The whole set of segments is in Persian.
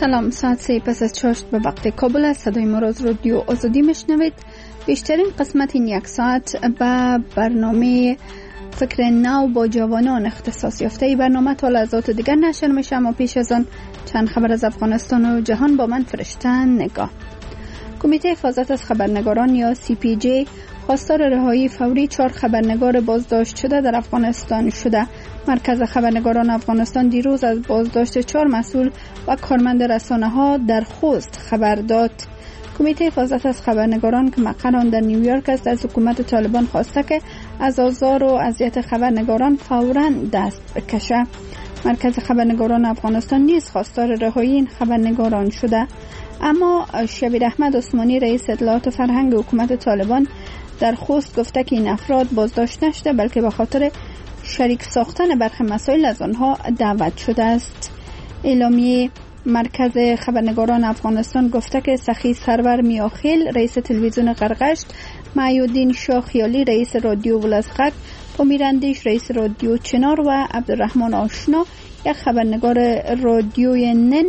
سلام، ساعت 3 پس از 4 به وقت کابل است. صدای ما را از رادیو آزادی میشنوید. بیشترین قسمت این یک ساعت به برنامه فکر نو با جوانان اختصاص یافته. ای برنامه تا لحظات دیگر نشر میشه، اما پیش از آن چند خبر از افغانستان و جهان با من فرشته نگاه. کمیته حفاظت از خبرنگاران یا CPJ خواستار رهایی فوری 4 خبرنگار بازداشت شده در افغانستان شده. مرکز خبرنگاران افغانستان دیروز از بازداشت 4 مسئول و کارمند رسانه‌ها در خوست خبر داد. کمیته حفاظت از خبرنگاران که مقر آن در نیویورک است از حکومت طالبان خواسته که از آزار و اذیت خبرنگاران فوراً دست بکشه. مرکز خبرنگاران افغانستان نیز خواستار رهایی این خبرنگاران شده، اما شبیر احمد عثمانی رئیس اطلاعات فرهنگ حکومت طالبان در خوست گفته که این افراد بازداشت نشده بلکه به خاطر شریک ساختن برخی مسائل از آنها دعوت شده است. اعلامیه مرکز خبرنگاران افغانستان گفته که سخی سرور میاخیل رئیس تلویزیون قرقشت، معیودین شاه خیالی رئیس رادیو ولسقک، پامیراندیش رئیس رادیو چنار و عبدالرحمن آشنا یک خبرنگار رادیوی نن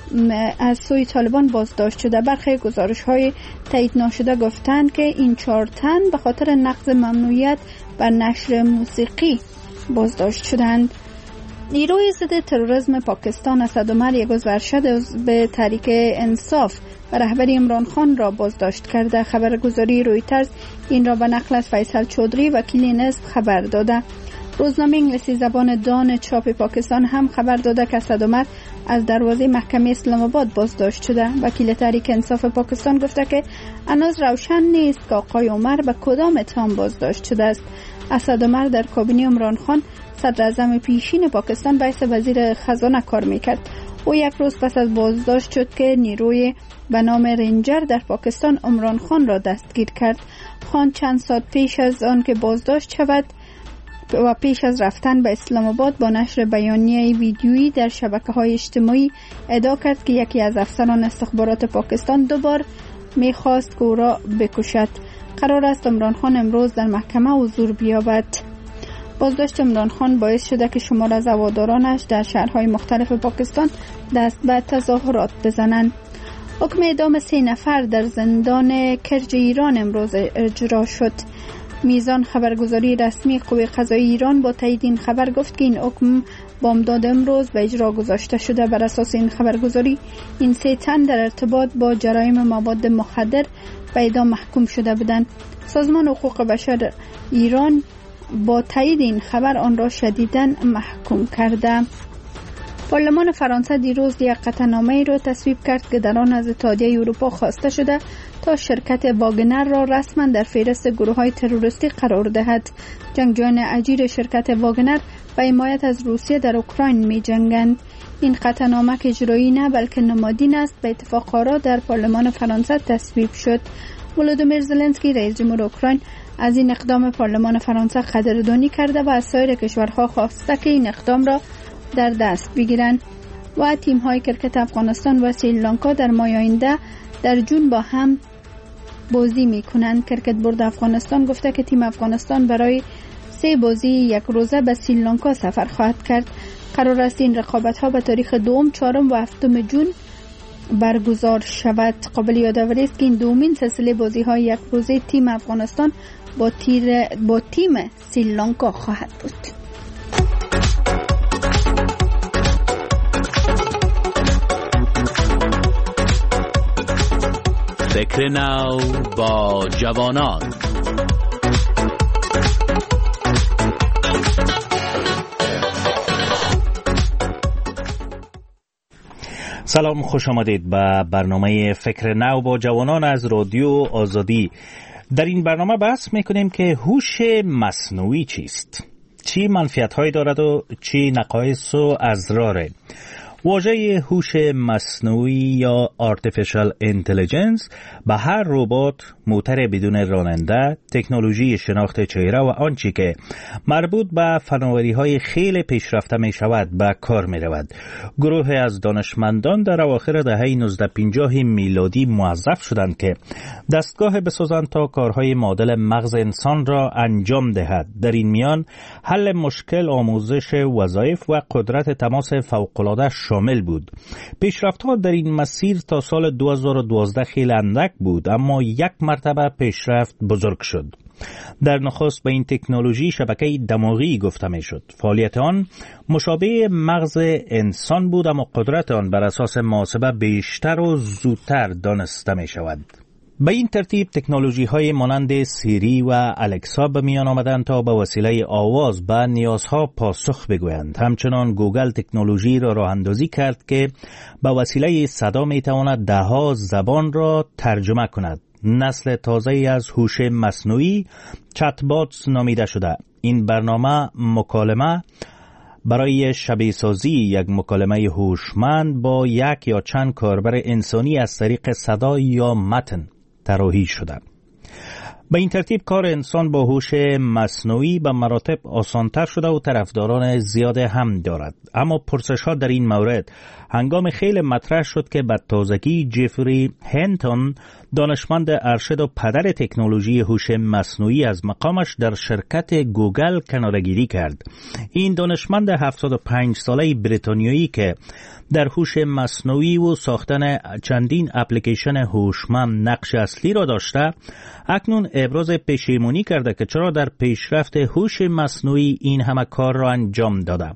از سوی طالبان بازداشت شده. برخی گزارش‌های تایید ناشده گفتند که این 4 تن به خاطر نقض ممنوعیت بر نشر موسیقی بازداشت شدند. نیروی ضد تروریسم پاکستان اسد عمر یک عضو ارشد به تحریک انصاف و رهبری عمران خان را بازداشت کرده. خبرگزاری رویترز این را به نقل از فیصل چودری وکیل نصف خبر داده. روزنامه انگلیسی زبان دان چاپ پاکستان هم خبر داده که اسد عمر از دروازه محکمه اسلام آباد بازداشت شده. وکیل تحریک انصاف پاکستان گفته که هنوز روشن نیست که آقای عمر به کدام اتهام بازداشت شده است. اسد عمر در کابینه عمران خان صدر اعظم پیشین پاکستان به حیث وزیر خزانه کار میکرد. او یک روز پس از بازداشت شد که نیروی به نام رنجر در پاکستان عمران خان را دستگیر کرد. خان چند ساعت پیش از آن که بازداشت شود و پیش از رفتن به اسلام آباد با نشر بیانیه ویدیویی در شبکه‌های اجتماعی ادعا کرد که یکی از افسران استخبارات پاکستان دوبار می‌خواست که او را بکشد. قرار است عمران خان امروز در محکمه حضور بیابد. بازداشت عمران خان باعث شده که شمار از هوادارانش در شهرهای مختلف پاکستان دست به تظاهرات بزنند. حکم اعدام 3 نفر در زندان کرج ایران امروز اجرا شد. میزان خبرگزاری رسمی قوه قضایی ایران با تایید این خبر گفت که این حکم بامداد امروز به اجرا گذاشته شده. بر اساس این خبرگزاری این 3 تن در ارتباط با جرایم مواد مخدر به اعدام محکوم شده بودند. سازمان حقوق بشر ایران با تایید این خبر آن را شدیداً محکوم کرده. پارلمان فرانسه دیروز یک قطعنامه‌ای را تصویب کرد که در آن از اتحادیه اروپا خواسته شده تا شرکت واگنر را رسما در فهرست گروه‌های تروریستی قرار دهد. جنگجویان اجیر شرکت واگنر به حمایت از روسیه در اوکراین می‌جنگند. این قطعنامه که اجرایی نه بلکه نمادین است به اتفاق آرا در پارلمان فرانسه تصویب شد. ولودیمیر زلنسکی رئیس جمهور اوکراین از این اقدام پارلمان فرانسه قدردانی کرده و از سایر کشورها خواسته که این اقدام را در دست بگیرند. و تیم‌های کرکت افغانستان و سریلانکا در ماه آینده در جون با هم بازی می‌کنند. کرکت بورد افغانستان گفته که تیم افغانستان برای 3 بازی یک روزه به سریلانکا سفر خواهد کرد. قرار است این رقابت‌ها به تاریخ 2، 4 و 7 جون برگزار شود. قابل یادآوری است که این دومین سلسله بازی‌های یک روزه تیم افغانستان با تیم سریلانکا خواهد بود. فکر نو با جوانان. سلام، خوش آمدید به برنامه فکر نو با جوانان از رادیو آزادی. در این برنامه بحث میکنیم که هوش مصنوعی چیست، چی منفعت‌هایی دارد و چی نقایص و اضراره. واژه هوش مصنوعی یا Artificial Intelligence به هر ربات، موتر بدون راننده، تکنولوژی شناخت چهره و آنچه که مربوط به فناوری‌های خیلی پیشرفته می شود به کار می رود. گروه از دانشمندان در اواخر دهه 1950 میلادی موظف شدند که دستگاه بسازند تا کارهای معادل مغز انسان را انجام دهد. در این میان حل مشکل، آموزش وظایف و قدرت تماس فوق‌العاده شامل شامل بود. پیشرفت‌ها در این مسیر تا سال 2012 خیلی اندک بود، اما یک مرتبه پیشرفت بزرگ شد. در نخست به این تکنولوژی شبکه دماغی گفته می شد. فعالیت آن مشابه مغز انسان بود، اما قدرت آن بر اساس محاسبه بیشتر و زودتر دانسته می شود. به این ترتیب تکنولوژی های مانند سیری و الکسا به میان آمدند تا به وسیله آواز به نیازها پاسخ بگویند. همچنان گوگل تکنولوژی را راه اندازی کرد که به وسیله صدا می تواند دهها زبان را ترجمه کند. نسل تازه‌ای از هوش مصنوعی چت باتس نامیده شده. این برنامه مکالمه برای شبیه سازی یک مکالمه هوشمند با یک یا چند کاربر انسانی از طریق صدا یا متن طراحی شده. به این ترتیب کار انسان با هوش مصنوعی به مراتب آسانتر شده و طرفداران زیاد هم دارد. اما پرسش‌ها در این مورد هنگام خیلی مطرح شد که به تازگی جفری هینتون، دانشمند ارشد و پدر تکنولوژی هوش مصنوعی، از مقامش در شرکت گوگل کناره‌گیری کرد. این دانشمند 75 ساله بریتانیایی که در هوش مصنوعی و ساختن چندین اپلیکیشن هوشمند نقش اصلی را داشته، اکنون ابراز پشیمانی کرده که چرا در پیشرفت هوش مصنوعی این همه کار را انجام داده.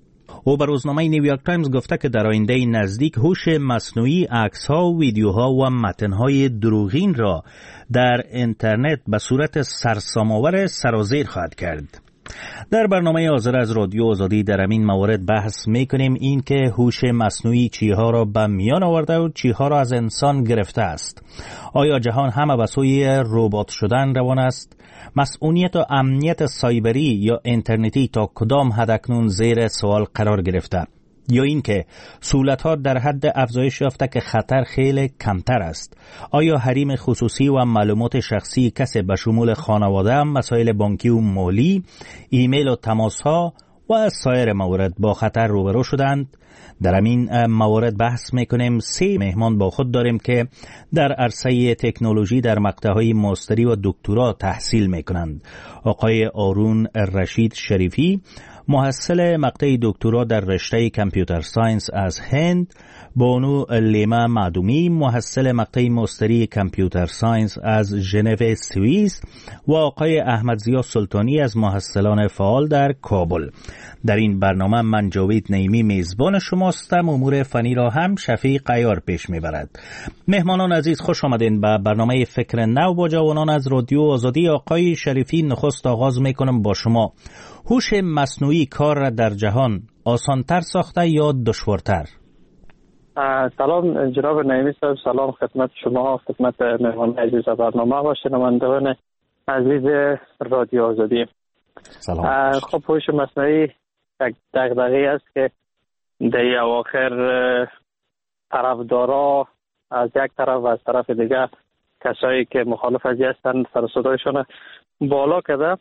او به روزنامه نیویورک تایمز گفته که در آینده نزدیک هوش مصنوعی عکس‌ها، ویدیوها و متن‌های دروغین را در اینترنت به صورت سرسام‌آور سرازیر خواهد کرد. در برنامه حاضر از رادیو آزادی در همین موارد بحث می‌کنیم این که هوش مصنوعی چیها را به میان آورده و چیها را از انسان گرفته است. آیا جهان همه به سوی ربات شدن روان است؟ مسئولیت و امنیت سایبری یا اینترنتی تا کدام حد اکنون زیر سوال قرار گرفته؟ یا اینکه سهولت‌ها در حد افزایش یافته که خطر خیلی کمتر است؟ آیا حریم خصوصی و معلومات شخصی کسی به شمول خانواده، مسائل بانکی و مالی، ایمیل و تماس‌ها و سایر موارد با خطر روبرو شدند؟ در همین موارد بحث میکنیم. 3 مهمان با خود داریم که در عرصه تکنولوژی در مقطعهای ماستری و دکترا تحصیل میکنند. آقای آرون رشید شریفی، محصل مقطع دکترا در رشته کامپیوتر ساینس از هند، بانو لیما معدومی، محصل مقطع ماستری کامپیوتر ساینس از ژنو سوئیس، و آقای احمد ضیا سلطانی از محصلان فعال در کابل. در این برنامه من جاوید نعیمی میزبان شماستم. امور فنی را هم شفیق عیار پیش میبرد. مهمانان عزیز، خوش آمدین به برنامه فکر نو با جوانان از رادیو آزادی. آقای شریفی، نخست آغاز میکنم با شما. هوش مصنوعی کار را در جهان آسانتر ساخته یا دشوارتر؟ سلام جناب نعیمی صاحب، سلام خدمت شما، خدمت مهمان عزیز برنامه و شنوندگان عزیز رادیو آزادی. سلام. خب هوش مصنوعی یک دغدغه‌ای است که در اواخر طرفدارا از یک طرف و از طرف دیگر کسایی که مخالف ازی هستند سر و صدایشان بالا کرده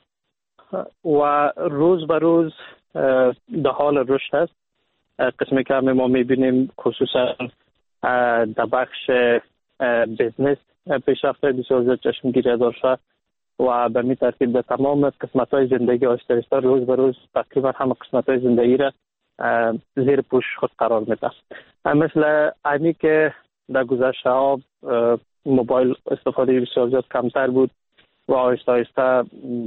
و روز به روز در حال رشد است. قسمی که ما میبینیم خصوصا در بخش بزنس پیشرفت بسیار زیاد چشمگیری داشته و به می ترتیب در تمام قسمت‌های زندگی آهسته روز به روز تقریبا همه قسمت‌های زندگی را زیر پوش خود قرار میده. مثل امی که در گذشته ها موبایل استفاده بسیار زیاد کمتر بود و آهسته آهسته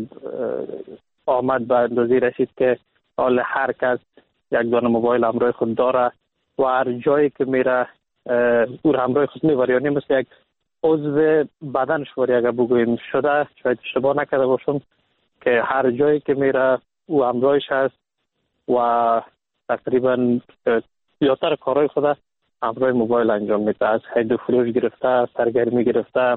آمد به اندازه رسید که حال هر کس یک دانه موبایل همراه خود داره و هر جایی که میره او همراه خود میبره، یعنی مثل یک عضو بدنش واری اگر بگوییم شده، شاید اشتباه نکرده باشم که هر جایی که میره او همراهش هست و تقریبا زیادتر کارهای خود همراه موبایل انجام میده. از خرید فروش گرفته، سرگرمی گرفته،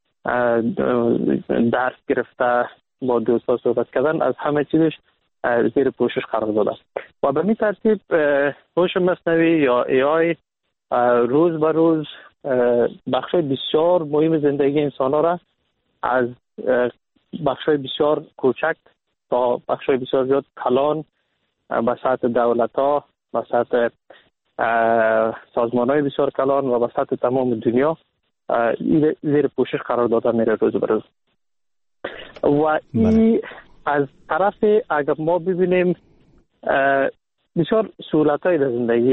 درس گرفته، با دوستا صحبت کردن، از همه چیزش زیر پوشش قرار داده. و به این ترتیب هوش مصنوعی یا AI روز به روز بخش بسیار مهم زندگی انسان ها را از بخش بسیار کوچک تا بخش بسیار زیاد کلان به سطح دولت ها، به سطح سازمان های بسیار کلان و به سطح تمام دنیا زیر پوشش قرار داده میره روز به روز. و این از طرف اگر ما ببینیم بسیار سهولت های در زندگی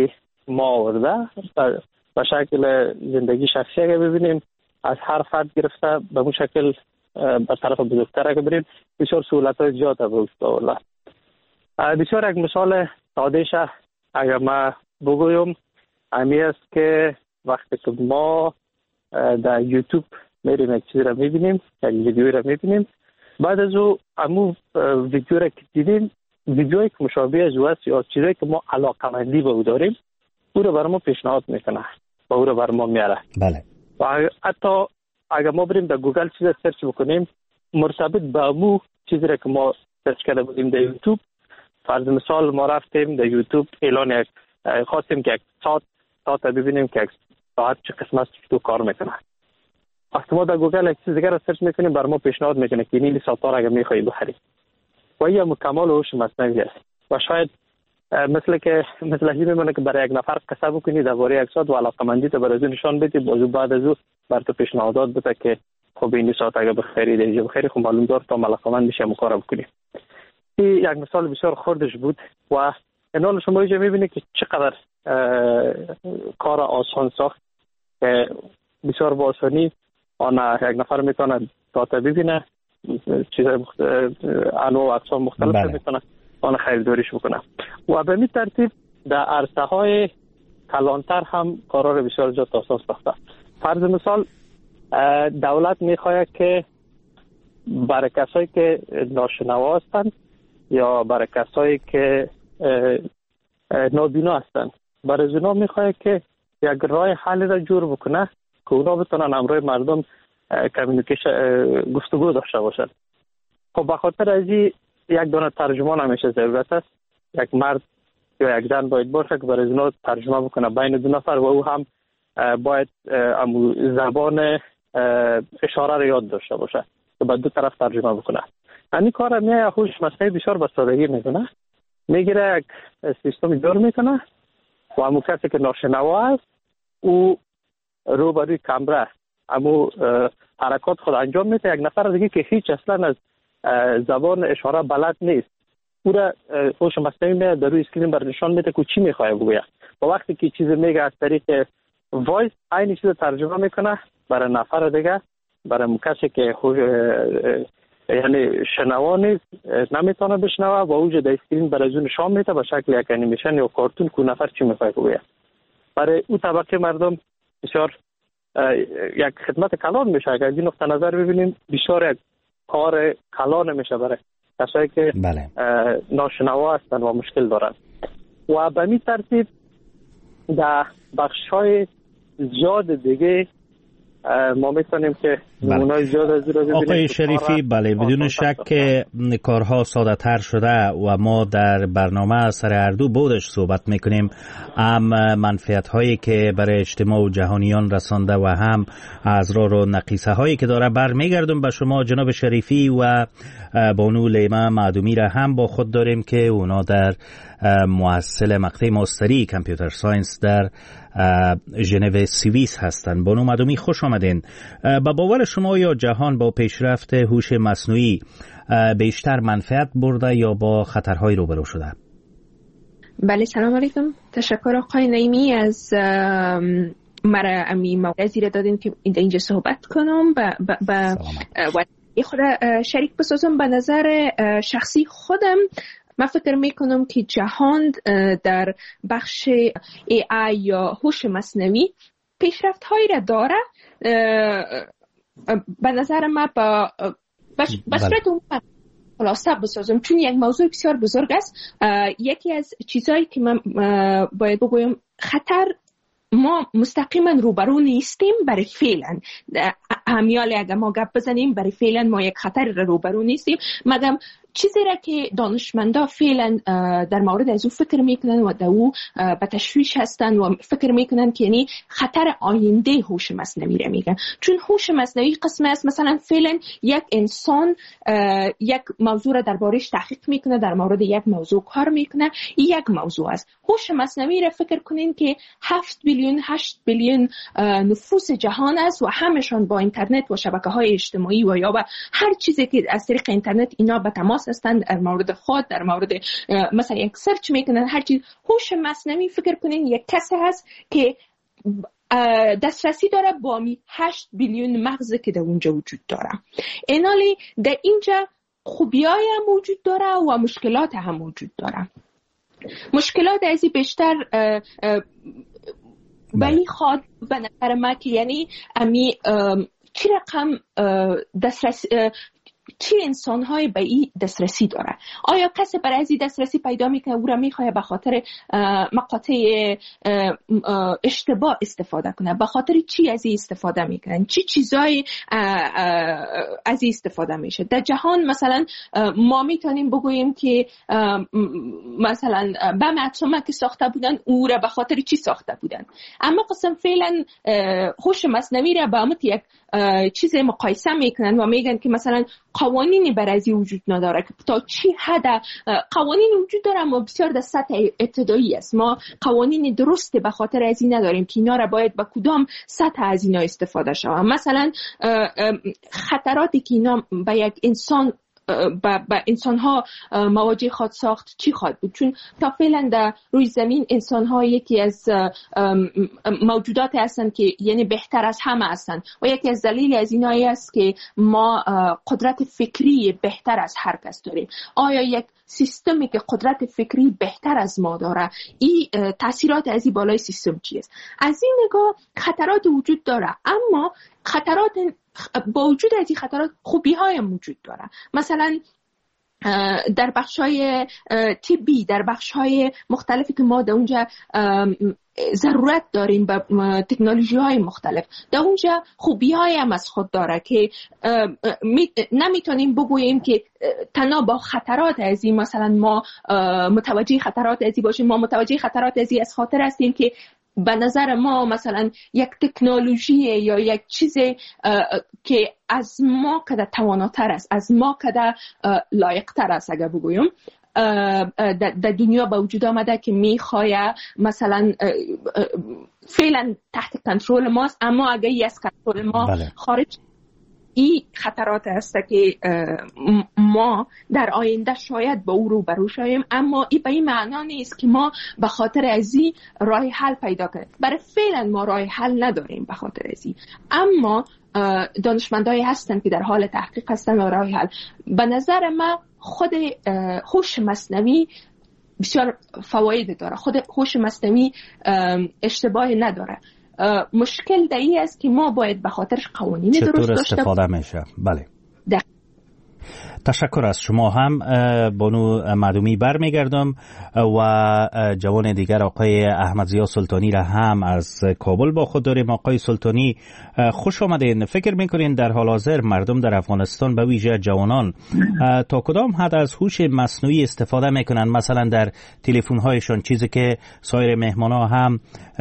ما آورده. به شکل زندگی شخصی اگه ببینیم از هر فرد گرفته به اون شکل به طرف بزرگتر اگه بریم بسیار سهولت‌های زیاد به وجود آورده. بسیار یک مثال ساده‌اش اگر ما بگویم امی است که وقتی که ما در یوتیوب میریم یک چیزی را میبینیم، یک ویدیوی را میبینیم، بعد از او امو ویدیو را که دیدیم ویدیوی که مشابه از او است یا چیزی که ما علاقه‌مندی به او داریم او را بر ما پیشنهاد میکنه و او را بر ما میاره. بله. و حتی اگر ما بریم در گوگل چیز سرچ بکنیم مرتبط به امو چیزی را که ما سرچ کرده بودیم در یوتیوب، فرض مثال ما رفتیم در یوتیوب اعلان خواستیم که یک ساعت ببینیم که یک ساعت چه قسم است تو کار میکنه. وقتی ما در گوگل یک چیز دیگر را سرچ میکنیم بر ما پیشنهاد میکنه که این ساعت را اگر میخوایی بخری و این مکمل هوش مصنوعی است. و شاید مثل این میمونه که برای یک نفر قصه بکنی درباره یک ساعت و علاقمندی تو برای نشان بدی، بازو بعد از او بر تو پیشنهادات بده که خب این ساعت اگر بخری دیگه بخری، خب معلوم دار تا علاقمند بشی کار بکنی. این یک مثال بسیار خردش بود و اینال شما اینجا میبینید که چقدر کار آسان ساخت که بسیار با آسانی آن یک نفر میتونه داتا ببینه، چیزای انواع و اقسام مختلف میتونه آن خریداریش بکنه و به این ترتیب در عرصه های کلانتر هم قرار بسیار زیاد آسان ساخته. فرض مثال دولت میخواهد که برای کسایی که ناشنوا هستند یا برای کسایی که نابینا هستند برای اونا میخواهد که یک راه حل را جور بکنه که اونا بتونن امروی مردم گفتگو داشته باشند. خب به خاطر از این یک دونه ترجمان همیشه ضرورت است. یک مرد یا یک زن باید باشه که برای اونا ترجمه بکنه بین دو نفر و او هم باید زبان اشاره را یاد داشته باشه که به دو طرف ترجمه بکنه. این کار میای هوش مصنوعی بسیار به سادگی میکنه، میگیره یک سیستم جور میکنه و همون کسی که ناشنوا است او روبروی کامره همون حرکات خود انجام میده. یک نفر دیگه که هیچ اصلا از زبان اشاره بلد نیست او را هوش مصنوعی میاد در روی اسکرین بر نشان میده که چی میخواد بگه و وقتی که چیز میگه از طریق وایس این چیز ترجمه میکنه برای نفر دیگه، برای کسی که یعنی شنوا نیست نمیتونه بشنوه و اوج در اسکرین برای اون نشان میده به شکل یک انیمیشن یا کارتون که نفر چی میخواد بگه. برای او طبقه مردم بسیار یک خدمت کلان میشه. اگر از این نقطه نظر ببینیم بسیار یک کار کلان میشه برای کسایی که ناشنوا هستن و مشکل دارن و به این ترتیب در بخش‌های زیاد دیگه ما میتونیم که نمونه‌های زیاد از رو ببینیم. آقای شریفی بله بدون شک که کارها ساده تر شده و ما در برنامه سر هر دو بودش صحبت میکنیم، هم منفعت هایی که برای اجتماع و جهانیان رسانده و هم اضرار و نقیصه هایی که داره. برمیگردم به شما جناب شریفی و بانو لیما معدومی را هم با خود داریم که اونا در مؤسسه مقطع ماستری کامپیوتر ساینس در ژنو سوئیس هستند. بانو معدومی خوش آمدین. با باور شما یا جهان با پیشرفت هوش مصنوعی بیشتر منفعت برده یا با خطرهای روبرو شده؟ بله سلام علیکم. تشکر آقای نعیمی از مرا امی موضوعی را دادین که اینجا صحبت کنم و خود شریک بسازم. به نظر شخصی خودم من فکر میکنم که جهان در بخش AI یا هوش مصنوعی پیشرفت هایی را داره. به نظر من به صورت عمومی خلاصه بسازم چون یک موضوع بسیار بزرگ است. یکی از چیزهایی که من باید بگویم خطر ما مستقیما روبرو نیستیم برای فعلا. همیال اگر ما گپ بزنیم برای فعلا ما یک خطر روبرو نیستیم مگر چیزی را که دانشمندا فعلا در مورد از او فکر میکنن و در او به تشویش هستن و فکر میکنن که یعنی خطر آینده هوش مصنوعی را میگن. چون هوش مصنوعی قسم است مثلا فعلا یک انسان یک موضوع را دربارش تحقیق میکنه، در مورد یک موضوع کار میکنه، یک موضوع است. هوش مصنوعی را فکر کنین که 7 بیلیون 8 بیلیون نفوس جهان است و همشان با اینترنت و شبکه‌های اجتماعی و یا با هر چیزی که از طریق اینترنت اینا به تماس اشخاص هستند، در مورد خود، در مورد مثلا یک سرچ میکنن هر چیز. هوش مصنوعی فکر کنین یک کسی هست که دسترسی داره با 8 بیلیون مغز که در اونجا وجود داره. اینالی در اینجا خوبیای هم وجود داره و مشکلات هم وجود داره. مشکلات ازی بیشتر به این خواد به نظر ما که یعنی امی چی رقم دسترسی چی انسان‌های به این دسترسی داره؟ آیا کسی برای این دسترسی پیدا میکنه او را میخواه به خاطر مقاطع اشتباه استفاده کنه؟ به خاطر چی از این استفاده میکنن؟ چی چیزایی از این استفاده میشه؟ در جهان مثلا ما میتونیم بگوییم که مثلا بم اتمی که ساخته بودن او را به خاطر چی ساخته بودن؟ اما قسم فعلا هوش مصنوعی را با امت یک چیز مقایسه میکنن و میگن که مثلا قوانینی برای وجود نداره که تا چی حد قوانین وجود داره اما بسیار در سطح ابتدایی است. ما قوانین درستی به خاطر از این نداریم که اینا را باید با کدام سطح از اینا استفاده شود. مثلا خطراتی که اینا به یک انسان با انسان ها مواجه خود ساخت چی خواهد بود؟ چون تا فعلا در روی زمین انسان ها یکی از موجودات هستند که یعنی بهتر از همه هستند و یکی از دلیل از اینایی است که ما قدرت فکری بهتر از هر کس داریم. آیا یک سیستمی که قدرت فکری بهتر از ما داره این تاثیرات از این بالای سیستم چیست؟ از این نگاه خطرات وجود داره، اما خطرات با وجود از این خطرات خوبی های وجود داره. مثلا در بخش‌های طبی، در بخش‌های مختلفی که ما در اونجا ضرورت داریم به تکنولوژی‌های مختلف، در اونجا خوبی‌های هم از خود داره که نمیتونیم بگوییم که تنها با خطرات از این مثلا ما متوجه خطرات از این باشیم. ما متوجه خطرات از این از خاطر هستیم که به نظر ما مثلا یک تکنولوژی یا یک چیز که از ما کده تواناتر است، از ما کده لایقتر است اگر بگویم در دنیا به وجود آمده که میخواه مثلا فعلا تحت کنترل ماست، اما اگر ای از کنترل ما خارج این خطرات هست که ما در آینده شاید با او روبرو شویم. اما این به این معنا نیست که ما به خاطر از این راه حل پیدا کنیم. برای فعلا ما راه حل نداریم به خاطر از این، اما دانشمندایی هستن که در حال تحقیق هستن و راه حل. به نظر من خود هوش مصنوعی بسیار فواید داره. خود هوش مصنوعی اشتباه نداره. مشکل در این است که ما باید به خاطرش قوانین درست داشته باشیم. چطور استفاده میشه؟ بله. تشکر از شما هم بانو معدومی. برمیگردم و جوان دیگر آقای احمدضیا سلطانی را هم از کابل با خود داریم. آقای سلطانی خوش آمدین. فکر میکنین در حال حاضر مردم در افغانستان به ویژه جوانان تا کدام حد از هوش مصنوعی استفاده میکنن؟ مثلا در تلفن هایشان، چیزی که سایر مهمان ها هم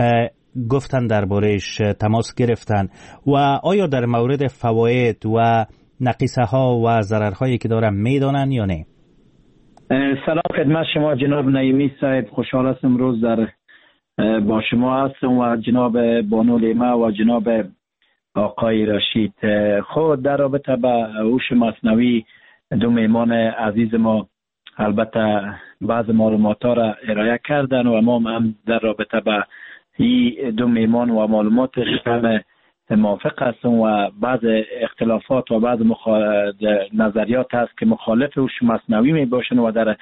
گفتن درباره‌اش تماس گرفتن، و آیا در مورد فواید و نقیصه ها و ضررهایی که دارن میدانن یا نه؟ سلام خدمت شما جناب نعیمی صاحب، خوشحال هستم امروز در با شما هستم و جناب بانو لیما و جناب آقای رشید. خود در رابطه با هوش مصنوعی دو مهمان عزیز ما البته بعض معلومات ها را ارائه کردن و ما هم در رابطه با این دو مهمان و معلوماتش هم موافق هستم و بعض اختلافات و بعض نظریات هست که مخالف هوش مصنوعی می باشن و در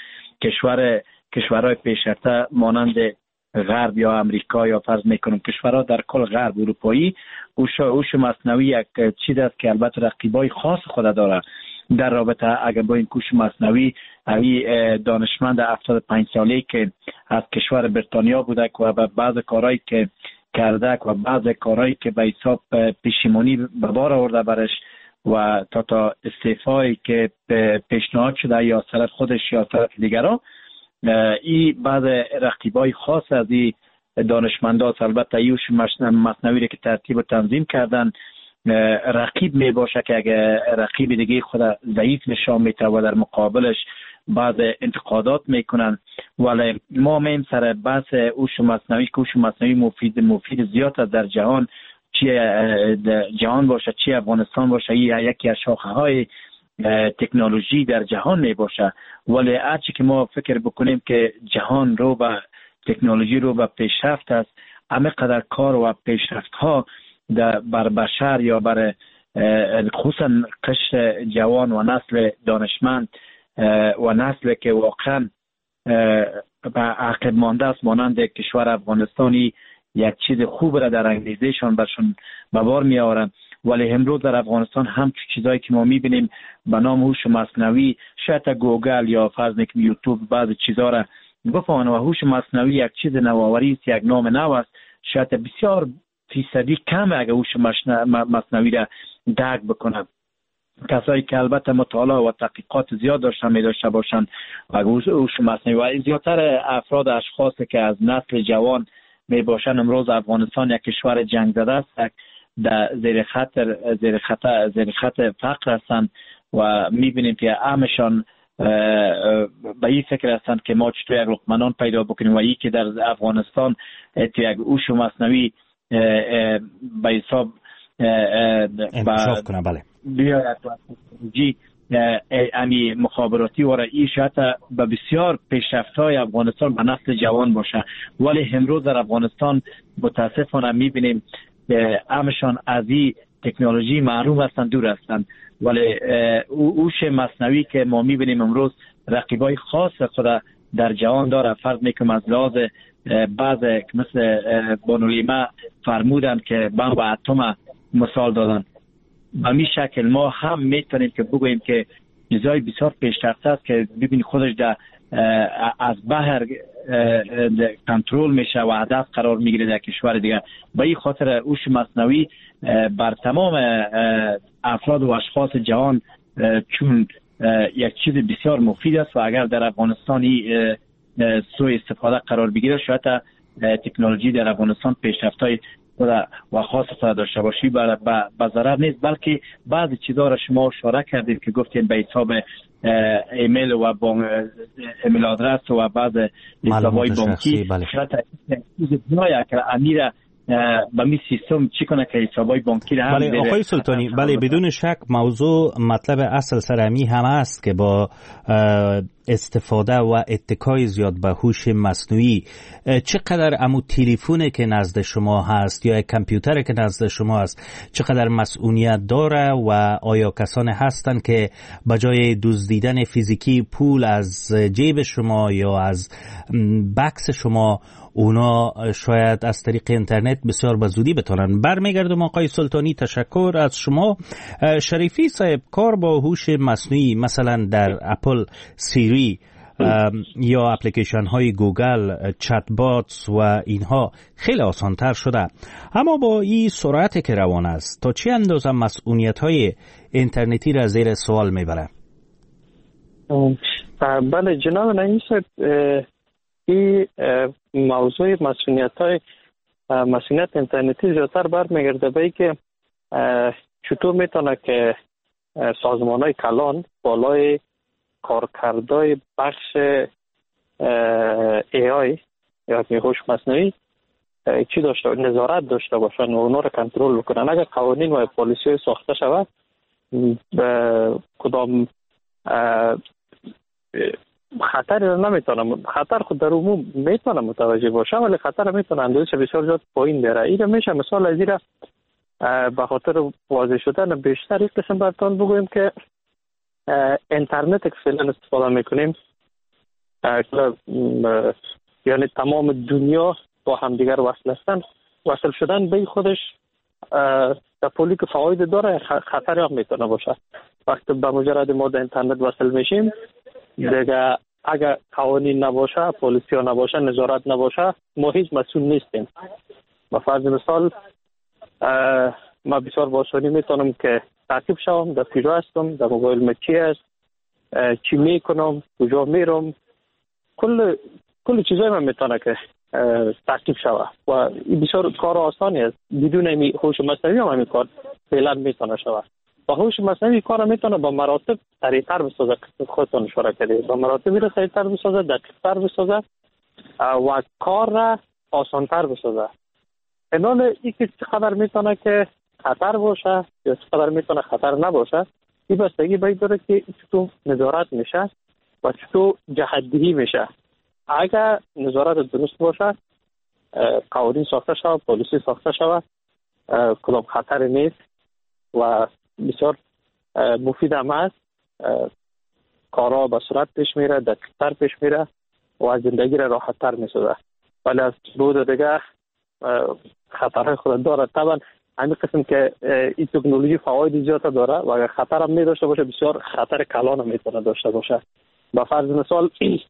کشورهای پیشرفته مانند غرب یا امریکا یا فرض میکنم کشورها در کل غرب اروپایی هوش مصنوعی یک چیز است که البته رقیبای خاص خود داره. در رابطه اگر با این هوش مصنوعی دانشمند 75 ساله‌ای که از کشور بریتانیا بوده و بعض کارهایی که کرده و بعض کارهایی که به حساب پشیمانی به بار آورده برش و تا استعفایی که پیشنهاد شده یا طرف خودش یا طرف دیگران، این بعض رقیبای خاص از این دانشمندان البته هوش مصنوعی که ترتیب و تنظیم کردن رقیب می باشه که اگه رقیب دیگه خود ضعیف نشان میده و در مقابلش بعض انتقادات میکنن. ولی ما میم سر بحث هوش مصنوعی که هوش مصنوعی مفید زیاد است در جهان، چی جهان باشه چی افغانستان باشه، یکی از شاخه های تکنولوژی در جهان می باشه، ولی هرچی که ما فکر بکنیم که جهان رو به تکنولوژی رو به پیشرفت است، همه قدر کار و پیشرفت ها بر بشر یا بر خصوصا قشر جوان و نسل دانشمند و نسل که واقعا به عقب مانده است مانند کشور افغانستانی یک چیز خوب را در انگیزشان برشون به بار می آورند. ولی امروز در افغانستان هم چیزایی که ما میبینیم به نام هوش مصنوعی، شاید گوگل یا فرض کنیم یوتیوب بعض چیزا را بفهمن و هوش مصنوعی یک چیز نوآوری است، یک نام نو است، شاید بسیار فیصدی کم اگه هوش مصنوعی را درک بکنن. کسایی که البته مطالعه و تحقیقات زیاد داشته باشند و هوش مصنوعی و زیادتر افراد اشخاصی که از نسل جوان می باشند، امروز افغانستان یک کشور جنگ زده است، در زیر خط فقر هستند و میبینیم که همشان به این فکر هستند که ما چطور یک لقمنان پیدا بکنیم و این که در افغانستان یک هوش مصنوعی به حساب انکشاف کنه. بله بیاید امی مخابراتی و رئی شاید به بسیار پیشرفت‌های افغانستان به نسل جوان باشه، ولی امروز در افغانستان متاسفانه میبینیم همشان از این تکنولوژی محروم هستند، دور هستند. ولی هوش مصنوعی که ما میبینیم امروز رقیبای خاص خود در جهان داره. فرض میکنم از لحاظ بعض مثل بانولیما فرمودن که بم و اتم مثال دادن، به می شکل ما هم میتونیم که بگوییم که چیزای بسیار پیشرفته است که ببین خودش در از بحر کنترل میشه و هدف قرار میگیره در کشور دیگه. به این خاطر هوش مصنوعی بر تمام افراد و اشخاص جهان چون یک چیز بسیار مفید است و اگر در افغانستانی سوء استفاده قرار بگیره شاید تکنولوژی در افغانستان پیشرفت‌های و خاص خود داشته باشی به ضرر نیست، بلکه بعضی چیزا را شما اشاره کردید که گفتین به حساب ایمیل و ایمیل آدرس و بعض حساب‌های بانکی. شاید چیز جایی که امیر با می سیستم چی کنه که حسابای بانکی را هم بله آقای سلطانی، بله بدون شک موضوع مطلب اصل سرمی هم است که با استفاده و اتکای زیاد به هوش مصنوعی چقدر امو تلفنی که نزد شما هست یا کامپیوتری که نزد شما هست چقدر مسئولیت داره و آیا کسانی هستند که بجای دزدیدن فیزیکی پول از جیب شما یا از بکس شما اونا شاید از طریق اینترنت بسیار به زودی بتونن. برمیگردم آقای سلطانی، تشکر از شما. شریفی صاحب، کار با هوش مصنوعی مثلا در اپل سیری یا اپلیکیشن های گوگل چت باتس و اینها خیلی آسان تر شده، اما با این سرعتی که روان است تا چه اندازه مسئولیت های اینترنتی را زیر سوال میبره؟ بله جناب نعیمی صاحب، این موضوع مسئولیت اینترنتی زیادتر برمیگرده به اینکه چطور میتونه که سازمان‌های کلان بالای کارکردهای بخش AI یا هوش مصنوعی چی داشته نظارت داشته باشن و اونا رو کنترل بکنن. اگر قوانین و پالیسی ساخته شود کدام خطر رو نمیتونم، خطر خود در عموم میتونم متوجه باشم ولی خطر میتونه اندازش بسیار زیاد پایین بره. این میشه مثال از این به خاطر واضح شدن بیشتر یک قسم براتون بگویم که اینترنت که فعلا استفاده میکنیم یعنی تمام دنیا با هم دیگر وصل هستن، وصل شدن به خودش در پولی که فواید داره خطری هم میتونه باشه. وقتی به مجرد ما در اینترنت وصل میشیم دیگه اگر قوانین نباشه، پالیسی ها نباشه، نظارت نباشه، ما هیچ مسئول نیستیم. به فرض مثال ما بسیار با آسانی میتونم که تعقیب شوم در کجا هستم، در موبایل من چی است، چی میکنم، کجا میرم، کل چیزای من میتونه که تعقیب شوه و این بسیار کار آسانی است. بدون هوش مصنوعی هم همین کار فعلا میتونه شوه. با هوش مصنوعی کار میتونه با مراتب سریعتر بسازه، خودتون اشاره کردید، با مراتبی رو سریعتر بسازه، دقیقتر بسازه و کار را آسانتر بسازه. اینال اینکه چقدر میتونه که خطر باشه یا چقدر میتونه خطر نباشه این بستگی باید داره که چطور نظارت میشه و چطور جهت‌دهی میشه. اگر نظارت درست باشه، قوانین ساخته شود، پالیسی ساخته شود، کدام خطر نیست و بسیار مفید هم است، کارها به صورت پیش میره، دقیق‌تر پیش میره و زندگی را راحت‌تر میسازه. ولی از بود دیگه خطرهای خود داره. طبعا همین قسم که این تکنولوژی فواید زیاد داره و اگر خطر هم می داشته باشه، بسیار خطر کلان هم میتونه داشته باشه. به فرض مثال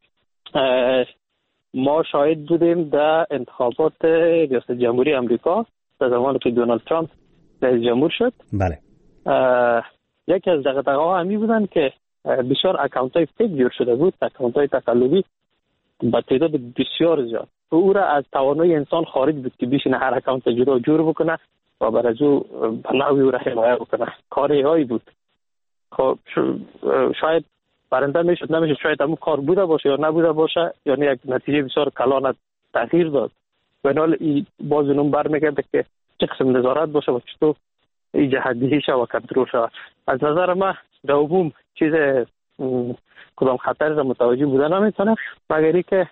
ما شاهد بودیم در انتخابات ریاست جمهوری امریکا در زمانی که دونالد ترامپ رئیس جمهور شد. بله. یکی از دغدغه‌ها همی بودن که بسیار اکانت‌های فیک جور شده بود، اکانت‌های تقلبی با تعداد بسیار زیاد. او را از توانایی انسان خارج بود که بشینه هر اکانت جدا جور بکنه و بر از او بلاوی او را حمایت بکنه. کاری‌هایی بود. خب شاید برنده میشد نمیشد، شاید همون کار بوده باشه یا نبوده باشه، یعنی یک نتیجه بسیار کلان تغییر داد. و این حال باز اونم برمیگرده که چه قسم نظارت باشه و چطور این جهت‌دهی شه و کنترل شه. از نظر من در عموم چیز کدام خطر را متوجه بودن نمیتونه، مگر اینکه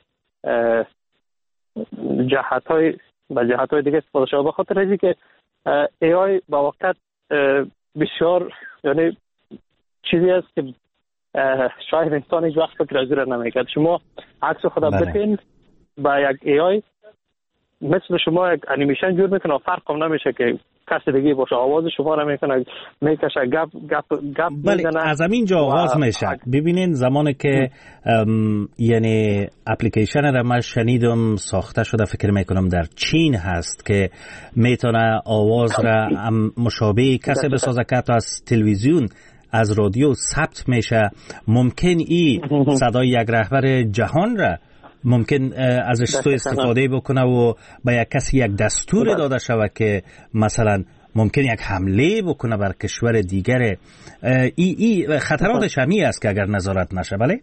جهت‌های دیگه استفاده شده. به خاطر اینکه که AI با وقت بسیار یعنی چیزی است که شاید انسان هیچ وقت فکر از را نمیکرد. شما عکس خدا ببین با یک AI مثل شما یک انیمیشن جور میکنه و فرق هم نمیشه که کسی دیگه باشه، آواز شما رو میکشه، گپ بله، از همینجا آغاز میشه. ببینین زمانی که یعنی اپلیکیشن را من شنیدم ساخته شده، فکر میکنم در چین هست، که میتونه آواز را مشابه کسی بسازه که تا از تلویزیون از رادیو ثبت میشه. ممکن ای صدای یک رهبر جهان را ممکن ازش تو استفاده بکنه و به یک کسی یک دستور داده شود که مثلا ممکن یک حمله بکنه بر کشور دیگره. ای خطراتش همی است که اگر نظارت نشه. بله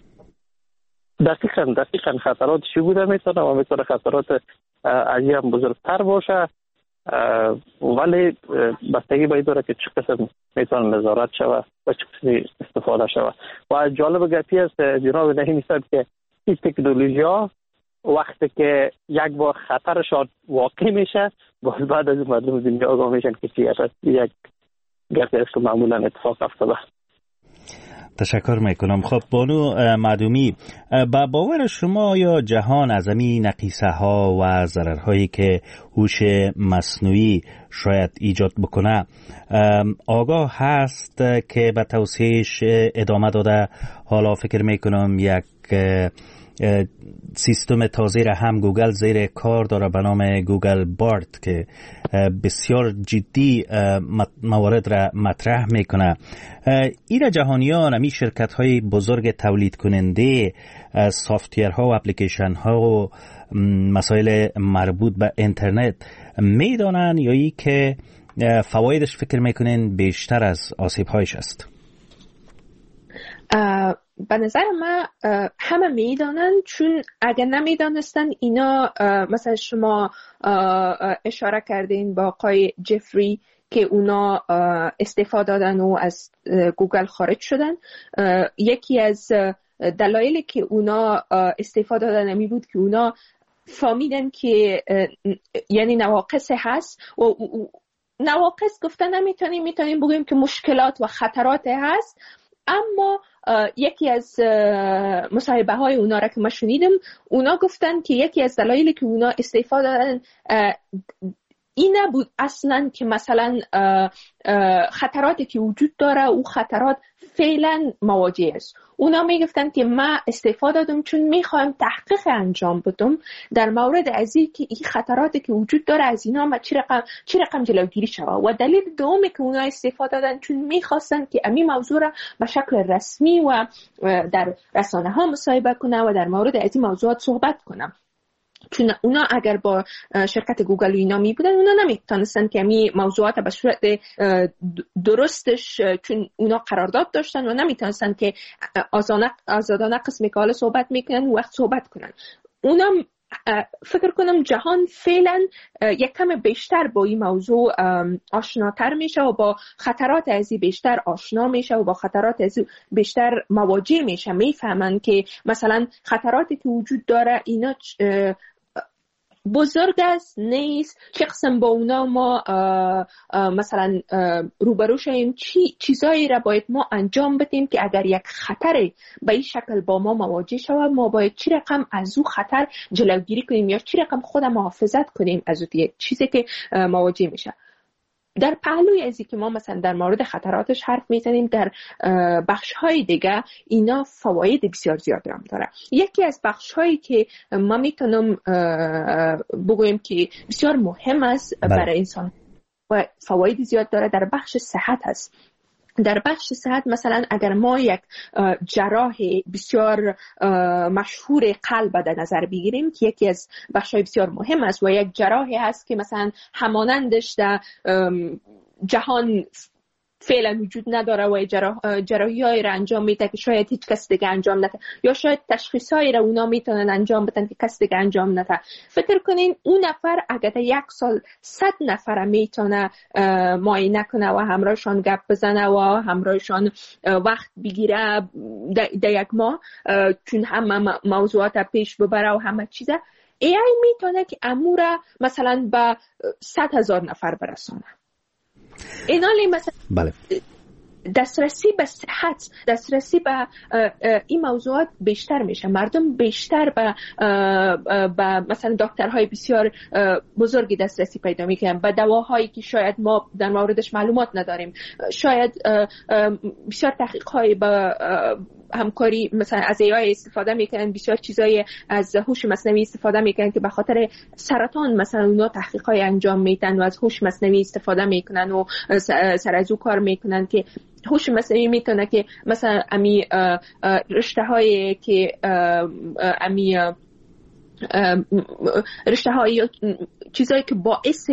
دقیقاً خطرات چی بوده میتونه و میتونه خطرات از هم بزرگتر باشه، ولی بستگی باید داره که چه قسم میتونه نظارت شوه و چه قسمی استفاده شوه. و جالب گپی است جناب نهیمی صاحب که این تکنولوژی ها وقتی که یک بار خطرش واقع میشه، باز بعد از مردم دنیا آگاه میشن که چی هست. یک گپی است که معمولا اتفاق افتاده. تشکر میکنم. خب بانو معدومی، با باور شما یا جهان از این نقیصه ها و ضررهایی که هوش مصنوعی شاید ایجاد بکنه آگاه هست که به توسعهش ادامه داده؟ حالا فکر میکنم یک سیستم تازه را هم گوگل زیر کار داره به نام گوگل بارد که بسیار جدی موارد را مطرح میکنه. ایرا جهانیان، امی شرکت های بزرگ تولید کننده سافتویرها و اپلیکیشن ها و مسائل مربوط به اینترنت میدانن یا ای که فوایدش فکر میکنین بیشتر از آسیب هایش است؟ به نظر من همه میدانن، چون اگر نمیدانستن اینا مثلا شما اشاره کردین با آقای جفری که اونا استفاده دادن و از گوگل خارج شدن. یکی از دلایلی که اونا استفاده دادن می بود که اونا فهمیدن که یعنی نواقص هست و نواقص گفتن میتونیم بگیم که مشکلات و خطرات هست، اما یکی از مصاحبه های اونا را که ما شنیدم، اونا گفتن که یکی از دلایلی که اونا استفاده دادن این نبود اصلا که مثلا خطراتی که وجود داره او خطرات فعلا مواجه است. اونا میگفتن که ما استفاده دادم چون میخوایم تحقیق انجام بدم در مورد از این که این خطراتی که وجود داره از اینا ما چی رقم جلوگیری شود. و دلیل دومی که اونا استفاده دادن چون میخواستن که امی موضوع را به شکل رسمی و در رسانه ها مصاحبه کنه و در مورد از این موضوعات صحبت کنه. چون اونا اگر با شرکت گوگل و اینا می بودن، اونا نمیتونستن که می موضوعات به صورت درستش، چون اونا قرارداد داشتن و نمیتونستن که آزادانه قسمی که حالا صحبت میکنن وقت صحبت کنن. اونا فکر کنم جهان فعلا یک کم بیشتر با این موضوع آشناتر میشه و با خطرات از این بیشتر آشنا میشه و با خطرات از این بیشتر مواجه میشه. میفهمن که مثلا خطراتی که وجود داره اینا بزرگ است نیست، چه قسم با اونا ما مثلا روبرو شویم، چیزایی را باید ما انجام بدیم که اگر یک خطر به این شکل با ما مواجه شود ما باید چی رقم از او خطر جلوگیری کنیم یا چی رقم خود محافظت کنیم از او یک چیزی که مواجه میشه. در پهلوی ازی که ما مثلا در مورد خطراتش حرف میزنیم، در بخش‌های دیگه اینا فواید بسیار زیاد هم داره. یکی از بخش‌هایی که ما میتونم بگویم که بسیار مهم است برای انسان و فواید زیاد داره در بخش صحت است. در بخش صحت مثلا اگر ما یک جراح بسیار مشهور قلب در نظر بگیریم که یکی از بخش‌های بسیار مهم است و یک جراحی هست که مثلا همانندش در جهان فعلا وجود نداره و جراحی‌هایی را انجام میده که شاید هیچ کس دیگه انجام نده یا شاید تشخیصایی را اونا میتونن انجام بدن که کس دیگه انجام نده. فکر کنین اون نفر اگر یک سال 100 نفر میتونه معاینه کنه و همراهشان گپ بزنه و همراهشان وقت بگیره در یک ماه چون همه موضوعات پیش ببره و همه چیزه، AI میتونه که امورا مثلا به 100,000 نفر برسانه. اینالی مثلا بله. دسترسی به صحت، دسترسی به این موضوعات بیشتر میشه، مردم بیشتر به مثلا دکترهای بسیار بزرگی دسترسی پیدا میکنن، به دواهایی که شاید ما در موردش معلومات نداریم، شاید بسیار تحقیقهای به همکاری مثلا از AI استفاده میکنن، بسیار چیزای از هوش مصنوعی استفاده میکنن که به خاطر سرطان مثلا اونا تحقیقای انجام میدن و از هوش مصنوعی استفاده میکنن و سر از او کار میکنن که هوش مصنوعی میتونه که مثلا امی رشته هایی که امی رشته های چیزایی که باعث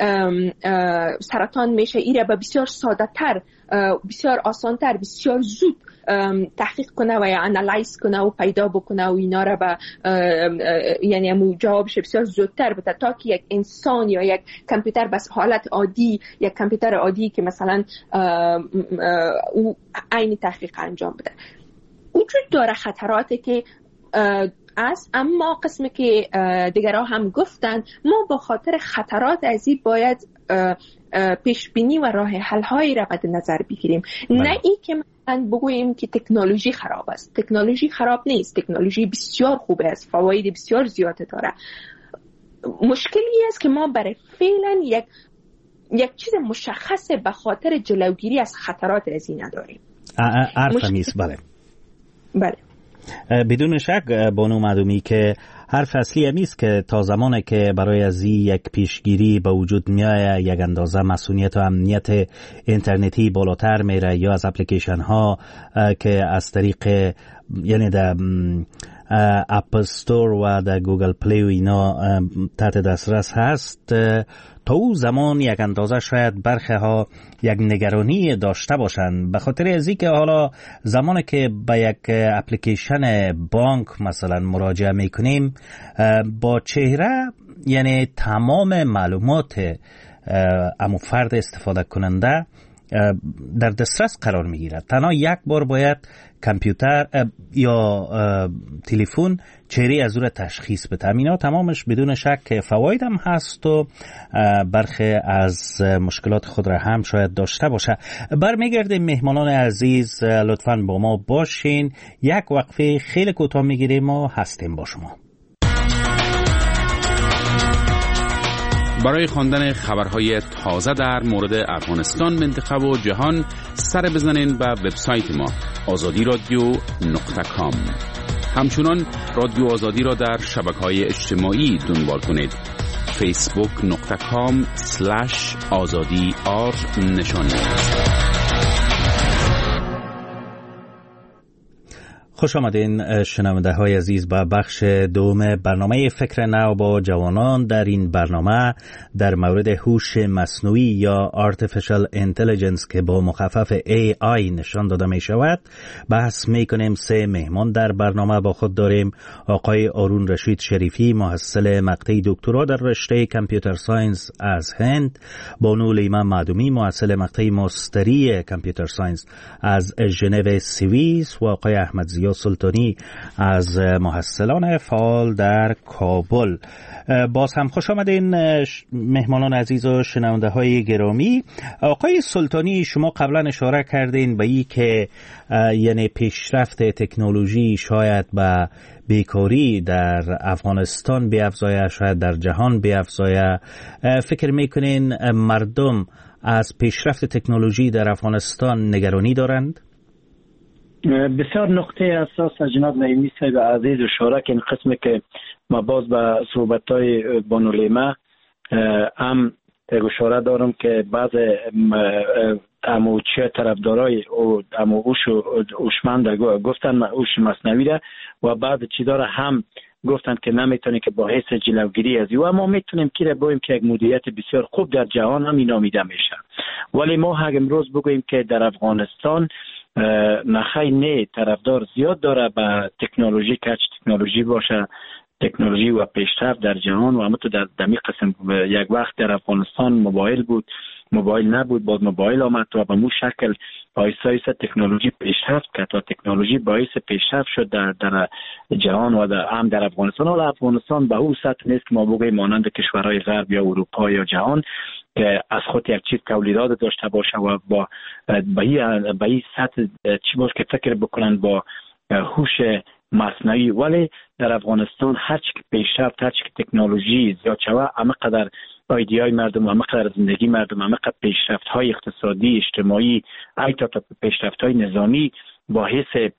سرطان میشه ایره به بسیار ساده تر، بسیار آسان تر، بسیار زود تحقیق کنه و یا انالایز کنه و پیدا بکنه و اینا را به یعنی جوابش بسیار زودتر بده تا که یک انسان یا یک کامپیوتر بس حالت عادی، یک کامپیوتر عادی که مثلا او عین تحقیق انجام بده. وجود داره خطراتی که اما قسمی که دیگرها هم گفتن ما با خاطر خطرات ازی باید پیش بینی و راه حل هایی را مد نظر بگیریم. نه ای که مثلا بگوییم که تکنولوژی خراب است. تکنولوژی خراب نیست، تکنولوژی بسیار خوبه است، فواید بسیار زیاده داره. مشکلی است که ما برای فعلا یک چیز مشخص به خاطر جلوگیری از خطرات ازی نداریم. حرف نیست. بله. بدون شک بانو معدومی که حرف اصلی همیست که تا زمانی که برای از یک پیشگیری به وجود میاد یک اندازه مسئولیت و امنیت اینترنتی بالاتر میره یا از اپلیکیشن ها که از طریق یعنی در اپ استور و در گوگل پلی و اینا تحت دسترس هست، تا او زمان یک اندازه شاید برخی ها یک نگرانی داشته باشند به خاطر ازی که حالا زمانی که به یک اپلیکیشن بانک مثلا مراجعه میکنیم با چهره یعنی تمام معلومات امو فرد استفاده کننده در دسترس قرار میگیرد. تنها یک بار باید کامپیوتر یا تلفن چهره از او را تشخیص بده. اینا تمامش بدون شک فواید هم هست و برخی از مشکلات خود را هم شاید داشته باشه. برمیگردیم مهمانان عزیز، لطفاً با ما باشین، یک وقفه خیلی کوتاه میگیریم و هستیم با شما. برای خواندن خبرهای تازه در مورد افغانستان، منطقه و جهان سر بزنین به وبسایت ما azadi.radio.com. همچنان رادیو آزادی را در شبکه‌های اجتماعی دنبال کنید. facebook.com/azadi_r نشانی. خوش آمدین شنونده های عزیز به بخش دوم برنامه فکر نو با جوانان. در این برنامه در مورد هوش مصنوعی یا Artificial Intelligence که با مخفف AI نشان داده می شود بحث می کنیم. 3 مهمان در برنامه با خود داریم. آقای آرون رشید شریفی، محصل مقطع دکترا در رشته کامپیوتر ساینس از هند، بانو لیما معدومی، محصل مقطع ماستری کامپیوتر ساینس از ژنو سوئیس و آقای احمد زیا سلطانی از محصلان فعال در کابل. باز هم خوش آمدین مهمانان عزیز و شنونده های گرامی. آقای سلطانی، شما قبلا اشاره کردین به این که یعنی پیشرفت تکنولوژی شاید به بیکاری در افغانستان بیافزایه، شاید در جهان بیافزایه. فکر میکنین مردم از پیشرفت تکنولوژی در افغانستان نگرانی دارند؟ بسیار نقطه اساس جناب نعیمی صاحب عزیز اشاره که این قسمی که ما باز به صحبت‌های بانو لیما هم اشاره دارم که بعض اموچه طرفدارای او اوشمند گفتن اوش مصنوعی را و بعد چیزا را هم گفتن که نمیتونه که با حیث جلوگیری از او، اما میتونیم که بگوییم که یک مدیریت بسیار خوب در جهان هم نامیده میشه. ولی ما امروز بگوییم که در افغانستان نخی نه طرفدار زیاد داره به تکنولوژی که تکنولوژی باشه، تکنولوژی و پیشرفت در جهان. و همونطور در دمی قسم یک وقت در افغانستان موبایل بود، موبایل نبود، باز موبایل آمد و به مو شکل آیسته تکنولوژی پیشرفت کرد و تکنولوژی باعث پیشرفت شد در جهان و هم در افغانستان. و افغانستان به اون سطح نیست که ما بگوییم مانند کشورهای غرب یا اروپا یا جهان که از خود یک چیز تولیدات داشته باشه و با به این سطح چی باشه که فکر بکنن با هوش مصنوعی. ولی در افغانستان هر چی که پیشرفت، هر چی که تکنولوژی زیاد شوه، همینقدر ایدئای مردم، همینقدر زندگی مردم، همینقدر پیشرفت‌های اقتصادی، اجتماعی، حتی پیشرفت‌های نظامی باعث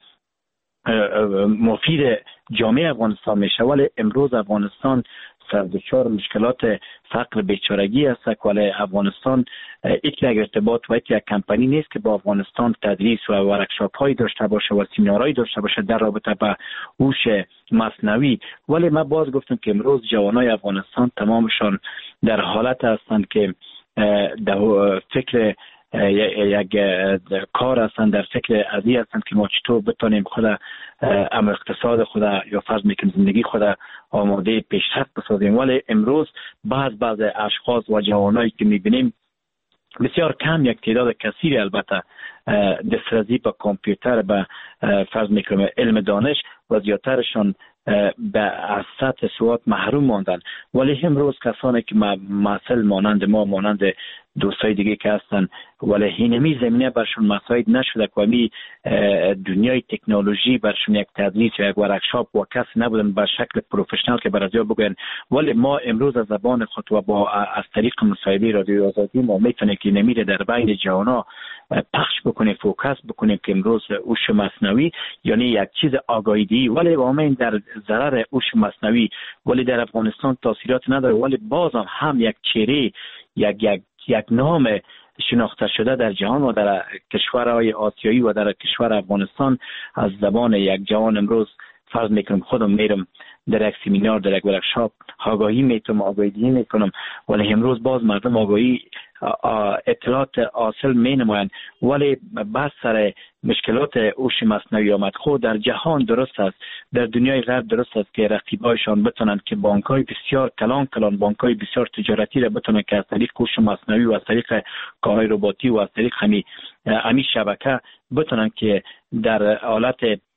مفید جامعه افغانستان میشه. ولی امروز افغانستان سردچار مشکلات فقر بیچارگی است. ولی افغانستان یک ارتباط و یک کمپانی نیست که با افغانستان تدریس و ورکشاپ هایی داشته باشه و سمینارهایی داشته باشه در رابطه با هوش مصنوعی. ولی من باز گفتم که امروز جوانای افغانستان تمامشان در حالت هستند که در فکر یک کار هستند، در فکر ازی هستند که ما چطور بتونیم خود اقتصاد خود یا فرض میکنیم زندگی خود آماده پیشرفت بسازیم. ولی امروز بعض اشخاص و جوانایی که میبینیم بسیار کم، یک تعداد کثیری البته دسترسی به کامپیوتر، به فرض میکنیم علم دانش و زیادترشان به از سطح سواد محروم ماندن. ولی امروز کسانی که مسئله مانند ما، مانند دوستای دیگه که هستن، ولی اینمی زمینه برشون مساعد نشده که می دنیای تکنولوژی برشون یک تدریس یا یک ورکشاپ و کسی نبودن به شکل پروفشنال که برازیا بگن. ولی ما امروز از زبان خود و با از طریق مصاحبه رادیو آزادی ما میتونیم که نمیره در بین جوانا پخش بکنیم، فوکس بکنیم که امروز هوش مصنوعی یعنی یک چیز آگاهی، ولی واقعا در ضرر هوش مصنوعی ولی در افغانستان تاثیرات نداره. ولی بازم هم یک چهره، یک نام شناخته شده در جهان و در کشورهای آسیایی و در کشور افغانستان از زبان یک جوان. امروز فرض میکنم خودم میرم در یک سمینار، در یک ورکشاپ آگاهی میکنم، ولی امروز باز مردم آگاهی اطلاعات حاصل می نمایند. ولی بس سر مشکلات هوش مصنوعی آمد. خود در جهان درست است، در دنیای غرب درست است که رقیبایشان بتونند که بانک‌های بسیار کلان بانک‌های بسیار تجارتی را بتونند که از طریق هوش مصنوعی و از طریق کارهای رباتی و از طریق همین شبکه بتونند که در حالت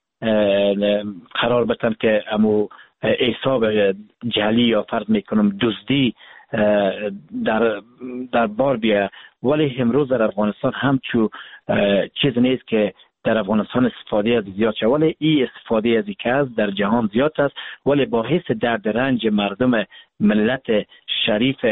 قرار بدن که امو حساب جعلی یا فرض میکنم دزدی در بار بیه. ولی امروز در افغانستان همچو چیز نیست که در افغانستان استفاده از زیاد شد، ولی این استفاده از که از در جهان زیاد است. ولی با حس درد رنج مردم ملت شریف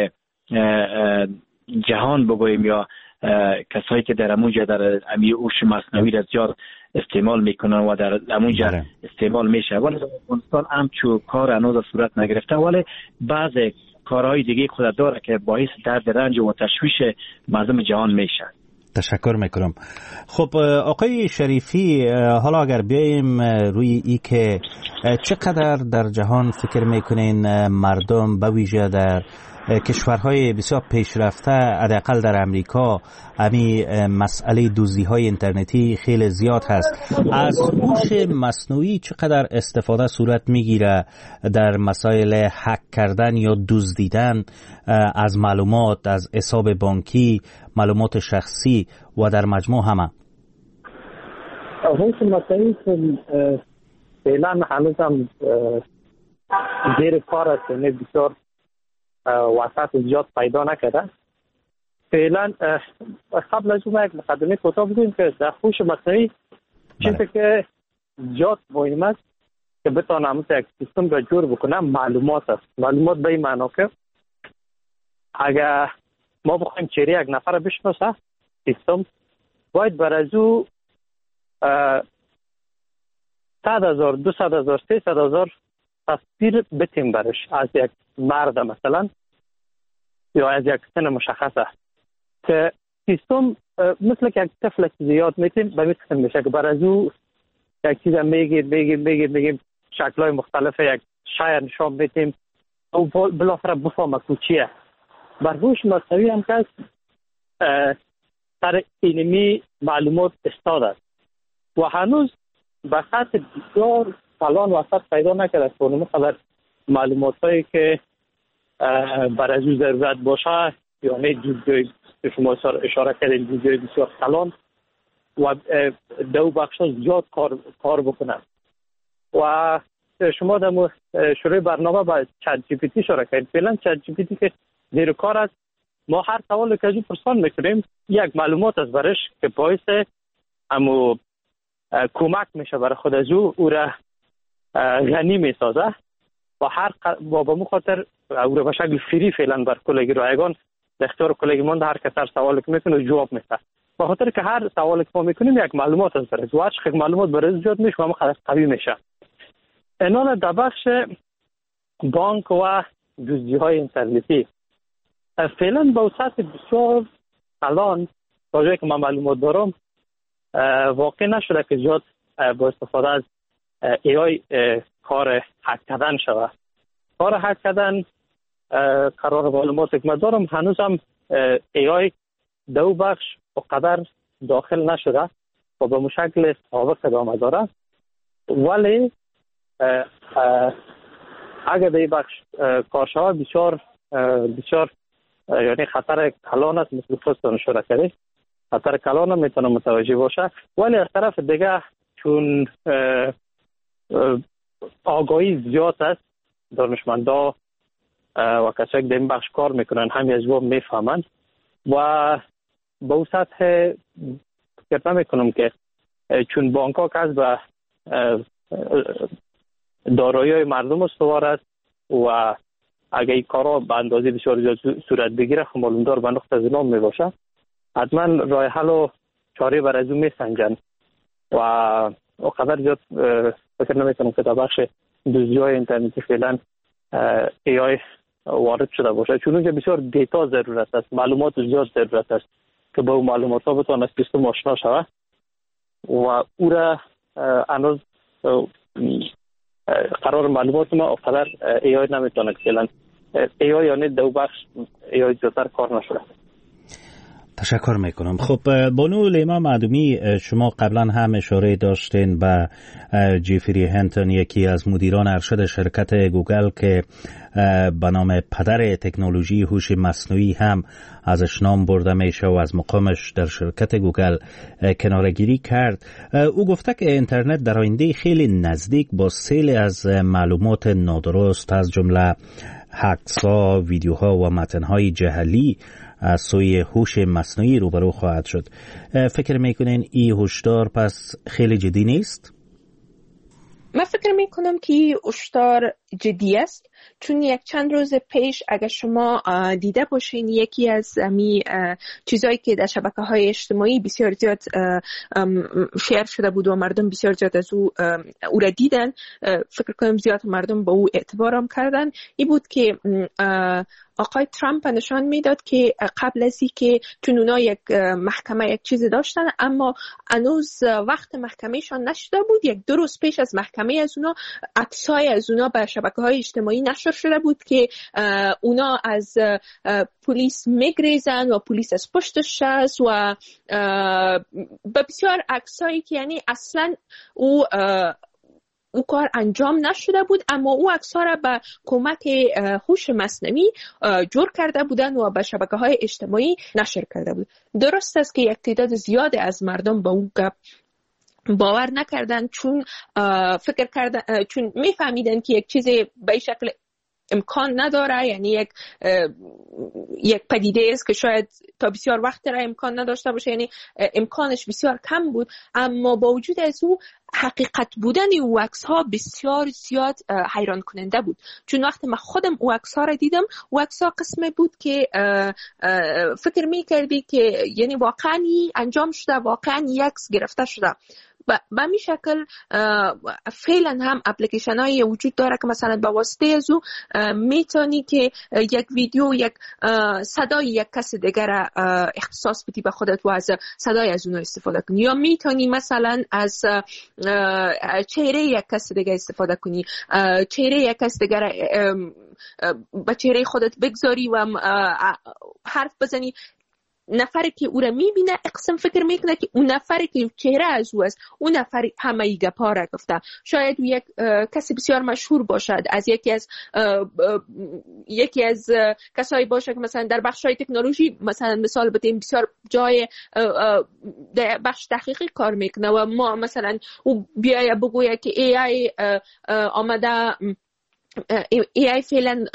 جهان بگوییم یا کسایی که در امونجا در هوش مصنوعی را زیاد استعمال میکنن و در امونجا استعمال میشه. ولی در افغانستان همچو کار هنوز صورت نگرفته، ولی بعض کارهای دیگه خود داره که باعث درد رنج و تشویش مردم جهان میشه. تشکر میکنم. خب آقای شریفی، حالا اگر بیاییم روی ای که چقدر در جهان فکر میکنین مردم به ویژه در کشورهای بسیار پیشرفته، حداقل در امریکا، همین مسئله دزدی‌های اینترنتی خیلی زیاد هست. از هوش مصنوعی چقدر استفاده صورت میگیره در مسائل هک کردن یا دزدیدن از معلومات، از حساب بانکی، معلومات شخصی و در مجموع همه؟ هوش مصنوعی فعلا هنوز هم زیر کار است، یعنی بسیار وسط زیاد پیدا نکرده. فعلا قبل از اون یک مقدمه کوتاه بگیم که در هوش مصنوعی چیزی که زیاد مهم است که بتونه همون یک سیستم را جور بکنه معلومات است. معلومات به این معنا که اگر ما بخوایم چهره یک نفر بشناسه، سیستم باید بر از او 100,000 200,000 300,000 تصویر بتیم برش از یک مرد مثلا یا از یک سن مشخصه که سیستم مثل که یک طفل زیاد میتیم به مثل میشه که بر از او یک چیز بگیم شکلهای مختلف یک شایر نشان میتیم و بلافره بفهمه کوچیه. بر هوش مصنوعی هم که سر اینمی معلومات استاد است و هنوز به سطح بسیار کلان وسط پیدا نکرده که اونم خبر معلومات هایی که بر از او ضرورت باشه، یعنی جوجوی که شما اشاره کردید جوجوی بسیار کلان و دو بخش زیاد کار بکنن. و شما در شروع برنامه با چت جی پی تی اشاره کردید. فعلا چت جی پی تی که زیر کار است، ما هر سوالی که از او پرسان میکنیم یک معلومات از برش که باعث امو کمک میشه برای خود از او را غنی میسازه و هر با به خاطر او را به شکل فری فعلا بر کلگی رایگان در اختیار کلگی مانده. هر کس هر سوالی که میکنه جواب میده، به خاطر که هر سوالی که ما میکنیم یک معلومات از برای و چقدر معلومات برای زیاد میشه و خیلی قوی میشه. اینا در بخش بانک و دزدی های اینترنتی فعلا با سطح بسیار الان تا جایی که من معلومات دارم واقع نشده که زیاد با استفاده از AI کار هک کردن شود. کار هک کردن قرار معلوماتی که من دارم هنوز هم AI دو بخش قدر داخل نشده و به مشکل سابق ادامه داره، ولی اگر در این بخش کار شود بسیار یعنی خطر کلان است. مثل خودتون اشاره کردید خطر کلان هم میتونه متوجه باشه، ولی از طرف دیگه چون آگاهی زیاد است، دانشمندا و کسایی که در این بخش کار میکنن همین از او میفهمن و با اون سطح فکر نمیکنم که چون بانک ها که از به دارایی های مردم استوار است و اگه این کارها به اندازه بسیار زیاد صورت بگیره خب معلومدار به نقطه زنام میباشه، حتما راه حل و چاره بر از اون میسنجن و قدر زیاد فکر نمیکنم که در بخش دزدی های اینترنتی فعلا AI وارد شده باشه، چون اونجا بسیار دیتا ضرورت است، معلومات زیاد ضرورت است که با اون معلومات ها بتونه سیستم آشنا شود و او را هنوز قرار معلومات ما قدر AI نمیتونه فعلا AI یعنی دو بخش AI زیادتر کار نشده. تشکر میکنم. خب بانو لیما معدومی، شما قبلا هم اشاره داشتین به جیفری هنتون، یکی از مدیران ارشد شرکت گوگل که به نام پدر تکنولوژی هوش مصنوعی هم ازش نام برده میشه و از مقامش در شرکت گوگل کناره‌گیری کرد. او گفته که اینترنت در آینده خیلی نزدیک با سیل از معلومات نادرست از جمله هکس‌ها، ویدیوها و متن‌های جعلی از سوی هوش مصنوعی روبرو خواهد شد. فکر میکنین این هشدار پس خیلی جدی نیست؟ من فکر میکنم که هشدار جدی است، چون یک چند روز پیش اگر شما دیده باشین یکی از چیزایی که در شبکه‌های اجتماعی بسیار زیاد شیر شده بود و مردم بسیار زیاد از او را دیدن، فکر کنم زیاد مردم به او اعتبار هم کردن، این بود که آقای ترامپ نشان میداد که قبل از اینکه چون اونا یک محکمه یک چیز داشتن اما هنوز وقت محکمهشان نشده بود، یک 2 روز پیش از محکمه از اونا عکسای از اونا به شبکه‌های اجتماعی نشر شده بود که اونا از پلیس میگریزن و پلیس از پشتش است و بسیار عکسایی که یعنی اصلا او کار انجام نشده بود، اما او عکس‌ها را به کمک هوش مصنوعی جور کرده بودن و به شبکه‌های اجتماعی نشر کرده بود. درست است که یک تعداد زیاد از مردم به او باور نکردند چون فکر کردن، چون میفهمیدن که یک چیز به شکل امکان نداره، یعنی یک پدیده است که شاید تا بسیار وقت را امکان نداشته باشه، یعنی امکانش بسیار کم بود، اما با وجود از او حقیقت بودن او عکس ها بسیار زیاد حیران کننده بود. چون وقتی من خودم او عکس ها را دیدم، او عکس ها قسمه بود که فکر می کردی که یعنی واقعا انجام شده، واقعا عکس گرفته شده. به همین شکل فعلا هم اپلیکیشن های وجود داره که مثلا با واسطه از او میتونی که یک ویدیو، یک صدای یک کس دیگر را اختصاص بدی به خودت و از صدای از اون استفاده کنی، یا میتونی مثلا از چهره یک کس دیگر استفاده کنی، چهره یک کس دیگر به چهره خودت بگذاری و حرف بزنی. نفری که او را میبینه اقسم فکر میکنه که اون نفری که چهره از او است، اون نفر همه ای گپا را گفته. شاید او یک کسی بسیار مشهور باشد، از یکی از کسایی باشه که مثلا در بخش‌های تکنولوژی مثلا مثال بتیم بسیار جای بخش تحقیقی کار میکنه و ما مثلا او بیایه بگویه که AI آمده، AI فعلا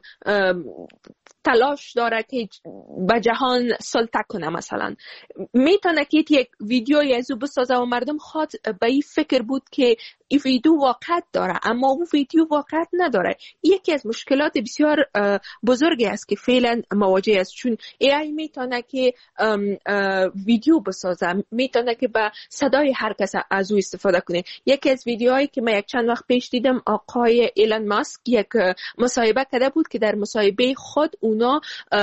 تلاش داره که به جهان سلطه کنه، مثلا میتونه که یک ویدیوی از او بسازه و مردم خواد به این فکر بود که این ویدیو واقعیت داره، اما او ویدیو واقعیت نداره. یکی از مشکلات بسیار بزرگی است که فعلا مواجه است، چون AI میتونه که ویدیو بسازه، میتونه که به صدای هر کس از او استفاده کنه. یکی از ویدیوهایی که من یک چند وقت پیش دیدم، آقای ایلان ماسک یک مصاحبه کرده بود که در مصاحبه خود اونا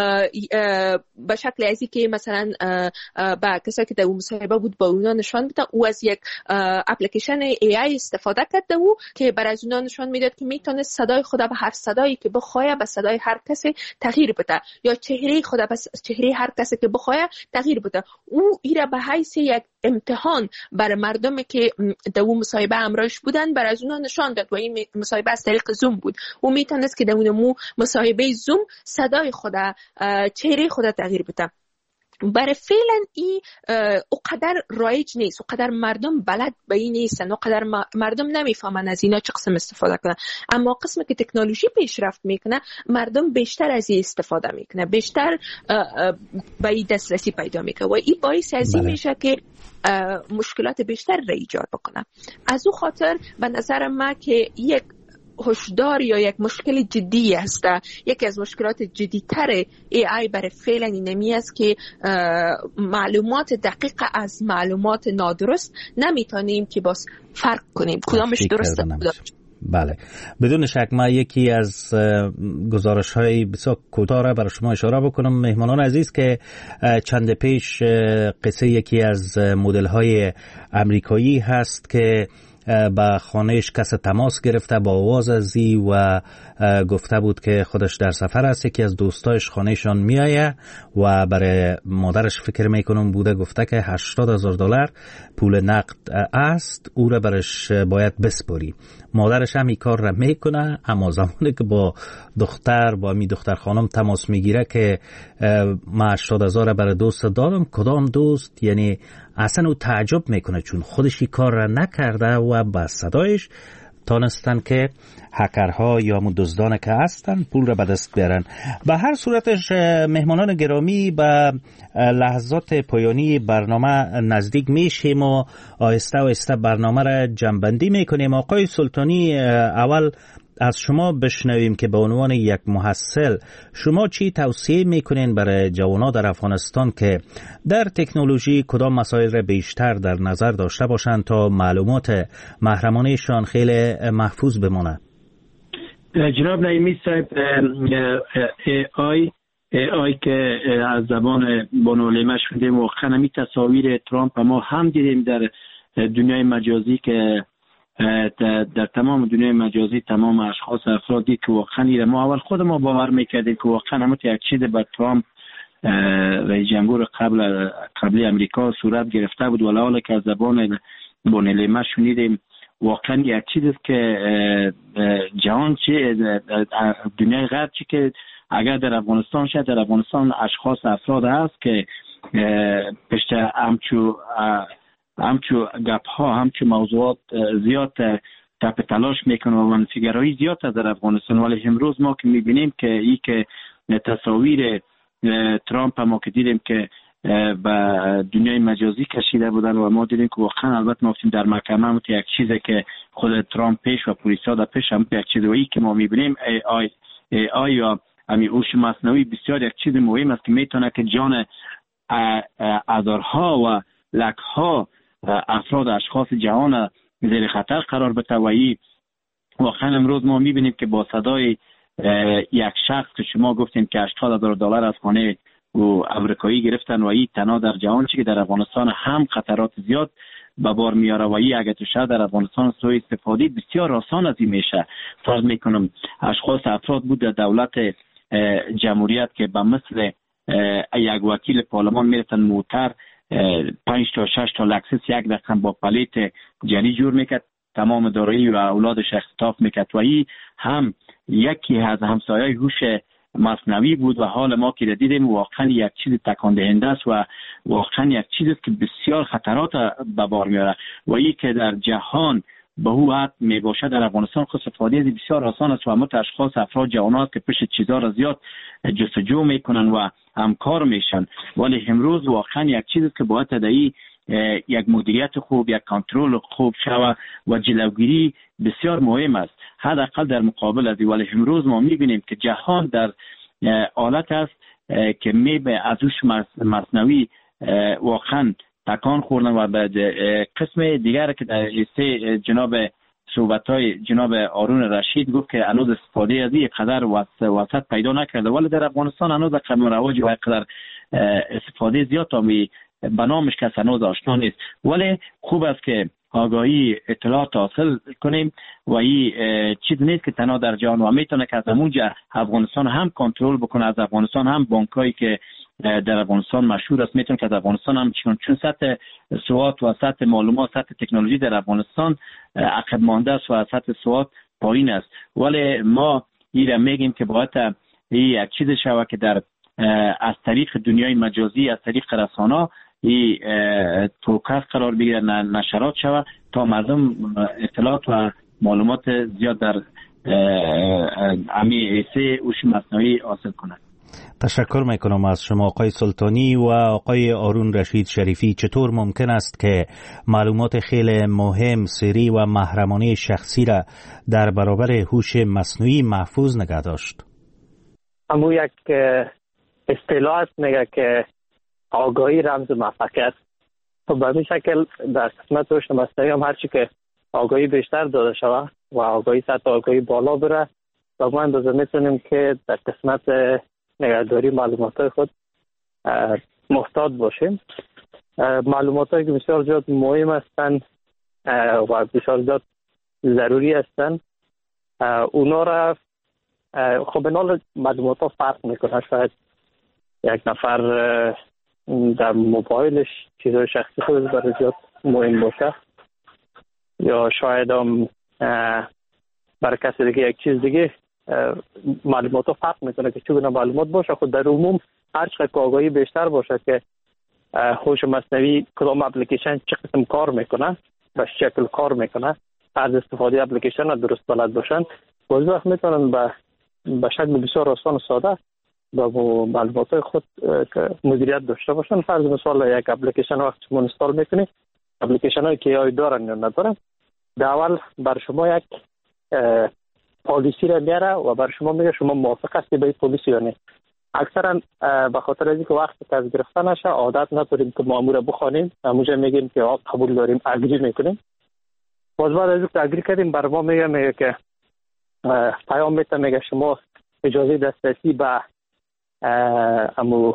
به شکل ازی که مثلا با کسایی که در اون مصاحبه بود با اونا نشان میده او از یک اپلیکیشن AI استفاده کرده و که برای اونا نشان میداد که میتونه صدای خود به هر صدایی که بخواد به صدای هر کسی تغییر بده، یا چهره خود به چهره هر کسی که بخواد تغییر بده. او ایرا به حیث یک امتحان برای مردمی که در اون مصاحبه همراهش بودن برای اونا نشان داد و این مصاحبه از طریق زوم بود. او میتونست که در اون مصاحبه زوم صدای خود، چهره خود تغییر بده. برای فعلا این اقدر رایج نیست، اقدر مردم بلد به این نیستن، اقدر مردم نمیفهمن از اینا چه قسم استفاده کنن. اما قسمی که تکنولوژی پیشرفت میکنه مردم بیشتر از این استفاده میکنه، بیشتر به این دسترسی پیدا میکنه و این باعث از این میشه که مشکلات بیشتر را ایجاد بکنه. از او خاطر به نظر من که یک هشدار یا یک مشکل جدی است. یکی از مشکلات جدی‌تر AI برای فعلا اینمی است که معلومات دقیق از معلومات نادرست نمیتونیم که باز فرق کنیم کدامش درسته. بله، بدون شک ما یکی از گزارش‌های بسیار کوتاه را برای شما اشاره بکنم. مهمانان عزیز که چند پیش قصه یکی از مدل‌های آمریکایی هست که با خانهش کس تماس گرفته با آواز ازی و گفته بود که خودش در سفر است، یکی از دوستایش خانهشان میایه و برای مادرش فکر میکنم بوده، گفته که $80,000 پول نقد است، او را برش باید بسپاری. مادرش هم این کار را میکنه، اما زمانی که با می دختر خانم تماس میگیره که ما $80,000 برای دوست دادم، کدام دوست؟ یعنی اصلا او تعجب میکنه چون خودش این کار را نکرده و با صدایش تانستن که هکرها یا دزدان که هستن پول را به دست بیارن. به هر صورتش مهمانان گرامی به لحظات پایانی برنامه نزدیک میشیم و آهسته آهسته برنامه را جمع‌بندی میکنیم. آقای سلطانی، اول از شما بشنویم که به عنوان یک محصل شما چی توصیه میکنین برای جوانان در افغانستان که در تکنولوژی کدام مسائل را بیشتر در نظر داشته باشند تا معلومات محرمانهشان خیلی محفوظ بمانه؟ جناب نعیمی صاحب، AI که از زبان بانولیمه شده واقعا همی تصاویر ترامپ ما هم دیدیم در دنیای مجازی که در تمام دنیای مجازی تمام اشخاص افرادی که واقعا ما اول خود ما باور میکردیم که واقعا همون یک چیز بر ترامپ رئیس جمهور قبلی امریکا صورت گرفته بود، ولی حالا که از زبان بانولیمه شنیدیم واقعا یک چیز است که جهان چه دنیای غرب چی که اگر در افغانستان شد، در افغانستان اشخاص افراد هست که پشت همچو گپ ها همچو موضوعات زیاد تپ تلاش میکنه و منفیگرایی زیاد در افغانستان. ولی امروز ما که میبینیم که ای که تصاویر ترامپ ما که دیدیم که به دنیای مجازی کشیده بودن و ما دیدیم که واقعا البته ما در محکمه هم یک چیزی که خود ترامپ پیش و پلیسا در پیش هم یک چیزی و ای که ما میبینیم AI یا همین هوش مصنوعی بسیار یک چیز مهم است که میتونه که جان هزارها و لکها افراد اشخاص جهان زیر خطر قرار بده و ای واقعا امروز ما میبینیم که با صدای یک شخص که شما گفتیم که $80,000 از خانه و امریکایی گرفتن و ای تنها در جهان چی که در افغانستان هم خطرات زیاد به بار میاره و ای اگه تو شاید در افغانستان سوء استفاده بسیار آسان از این میشه. فرض میکنم اشخاص افراد بود در دولت جمهوریت که به مثل یک وکیل پارلمان میرفتن موتر 5 تا 6 تا لکسس یک رقم با پلیت جنی جور میکرد، تمام دارایی و اولادش اختطاف میکرد و ای هم یکی از همسایه‌های هوش مصنوعی بود و حال ما که دیدیم واقعا یک چیز تکان دهنده است و واقعا یک چیزی است که بسیار خطرات به بار میاره و ای که در جهان به هو حد می باشه در افغانستان خود استفاده از بسیار آسان است و همه اشخاص افراد جوانات که پشت چیزا را زیاد جستجو میکنن و همکار میشن. ولی امروز واقعا یک چیزی که باید تدایی یک مدیریت خوب، یک کنترل خوب شود و جلوگیری بسیار مهم است حداقل در مقابل از. ولی امروز ما میبینیم که جهان در حالت است که از هوش مصنوعی واقعا تکان خوردن و به قسم دیگر که در لیسته جناب صحبت‌های جناب هارون رشید گفت که هنوز استفاده از این قدر وسط پیدا نکرده، ولی در افغانستان هنوز قدم رواج و قدر استفاده زیاد تا به نامش کس هنوز آشنا نیست. ولی خوب است که آگاهی اطلاعات حاصل کنیم و این چیز نیست که تنها در جهان و میتونه که از همونجا افغانستان هم کنترل بکنه، از افغانستان هم بانکایی که در افغانستان مشهور است میتونه که از افغانستان هم چون سطح سواد و سطح معلومات سطح تکنولوژی در افغانستان عقب مانده است و سطح سواد پایین است. ولی ما این میگیم که باید یک چیز شود که در از طریق دنیای مجازی از طریق رسانه این توکس قرار بگیره، نشرات شود تا مردم اطلاعات و معلومات زیاد در حیث هوش مصنوعی حاصل کنند. تشکر میکنم از شما آقای سلطانی و آقای هارون رشید شریفی. چطور ممکن است که معلومات خیلی مهم، سری و محرمانه شخصی را در برابر هوش مصنوعی محفوظ نگه داشت؟ همون یک اصطلاح است میگه که آگاهی رمز موفقیت. خب به این شکل در قسمت هوش مصنوعی هم هرچی که آگاهی بیشتر داده شود و آگاهی سطح آگاهی بالا بره و ما اندازه میتونیم که در قسمت نگهداری معلومات خود محتاط باشیم. معلومات هایی که بسیار زیاد مهم هستند و بسیار زیاد ضروری هستند اونا را خب بنال معلومات ها فرق میکنه. شاید یک نفر در موبایلش چیزهای شخصی خود برای زیاد مهم باشه یا شاید هم برای کسی دیگه یک چیز دیگه معلومات ها فرق میکنه که چگونه معلومات باشه. خود در عموم هر چقدر آگاهی بیشتر باشه که هوش مصنوعی کدام اپلیکیشن چه قسم کار میکنه و شکل کار میکنه، از استفاده اپلیکیشن ها درست بلد باشن باز وقت میتونن به شکل بسیار آسان و ساده با معلومات خود مدیریت داشته باشن. فرض مثال یک اپلیکیشن وقتی شما اینستال میکنید، اپلیکیشن هایی که AI دارن یا ندارن، در اول بر شما یک پالیسی را میاره و بر شما میگه شما موافق هستی به این پالیسی یا نه. اکثرا به خاطر از اینکه وقت از گرفته نشه عادت نداریم که مامور رو بخوانیم، همونجا میگیم که قبول داریم، اگری میکنیم. باز بعد از اینکه اگری کردیم بر ما میگه که پیام میده، میگه شما اجازه دسترسی به امو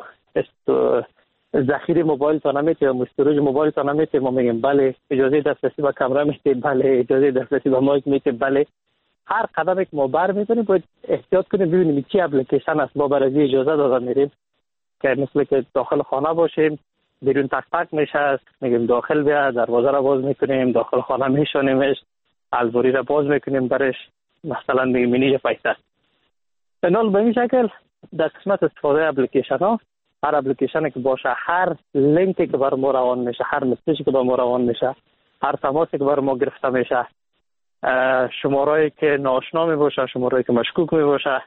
ذخیره موبایل تا نمیته یا استوریج موبایل تا نمیته. ما میگیم بله. اجازه دسترسی به کامera میته؟ بله. اجازه دسترسی به مایک میته؟ بله. هر قدمی که ما بر میکنیم باید احتیاط کنیم ببینیم چی اپلیکیشن است. ما برای اجازه داده میریم که مثل که داخل خانه باشیم بیرون تک تک میشه، میگیم داخل بیا، دروازه را باز میکنیم، داخل خانه میشونیمش، البوری را باز میکنیم برش، مثلا میگیم اینجا پیسه. بنال به این شکل در قسمت استفاده اپلیکیشن ها، هر اپلیکیشنی که باشه، هر لینکی که بر ما روان میشه، هر مسیجی که بر ما روان میشه، هر تماسی که بر ما گرفته میشه، شمارهایی که ناآشنا می باشه، شمارهایی که مشکوک می باشه،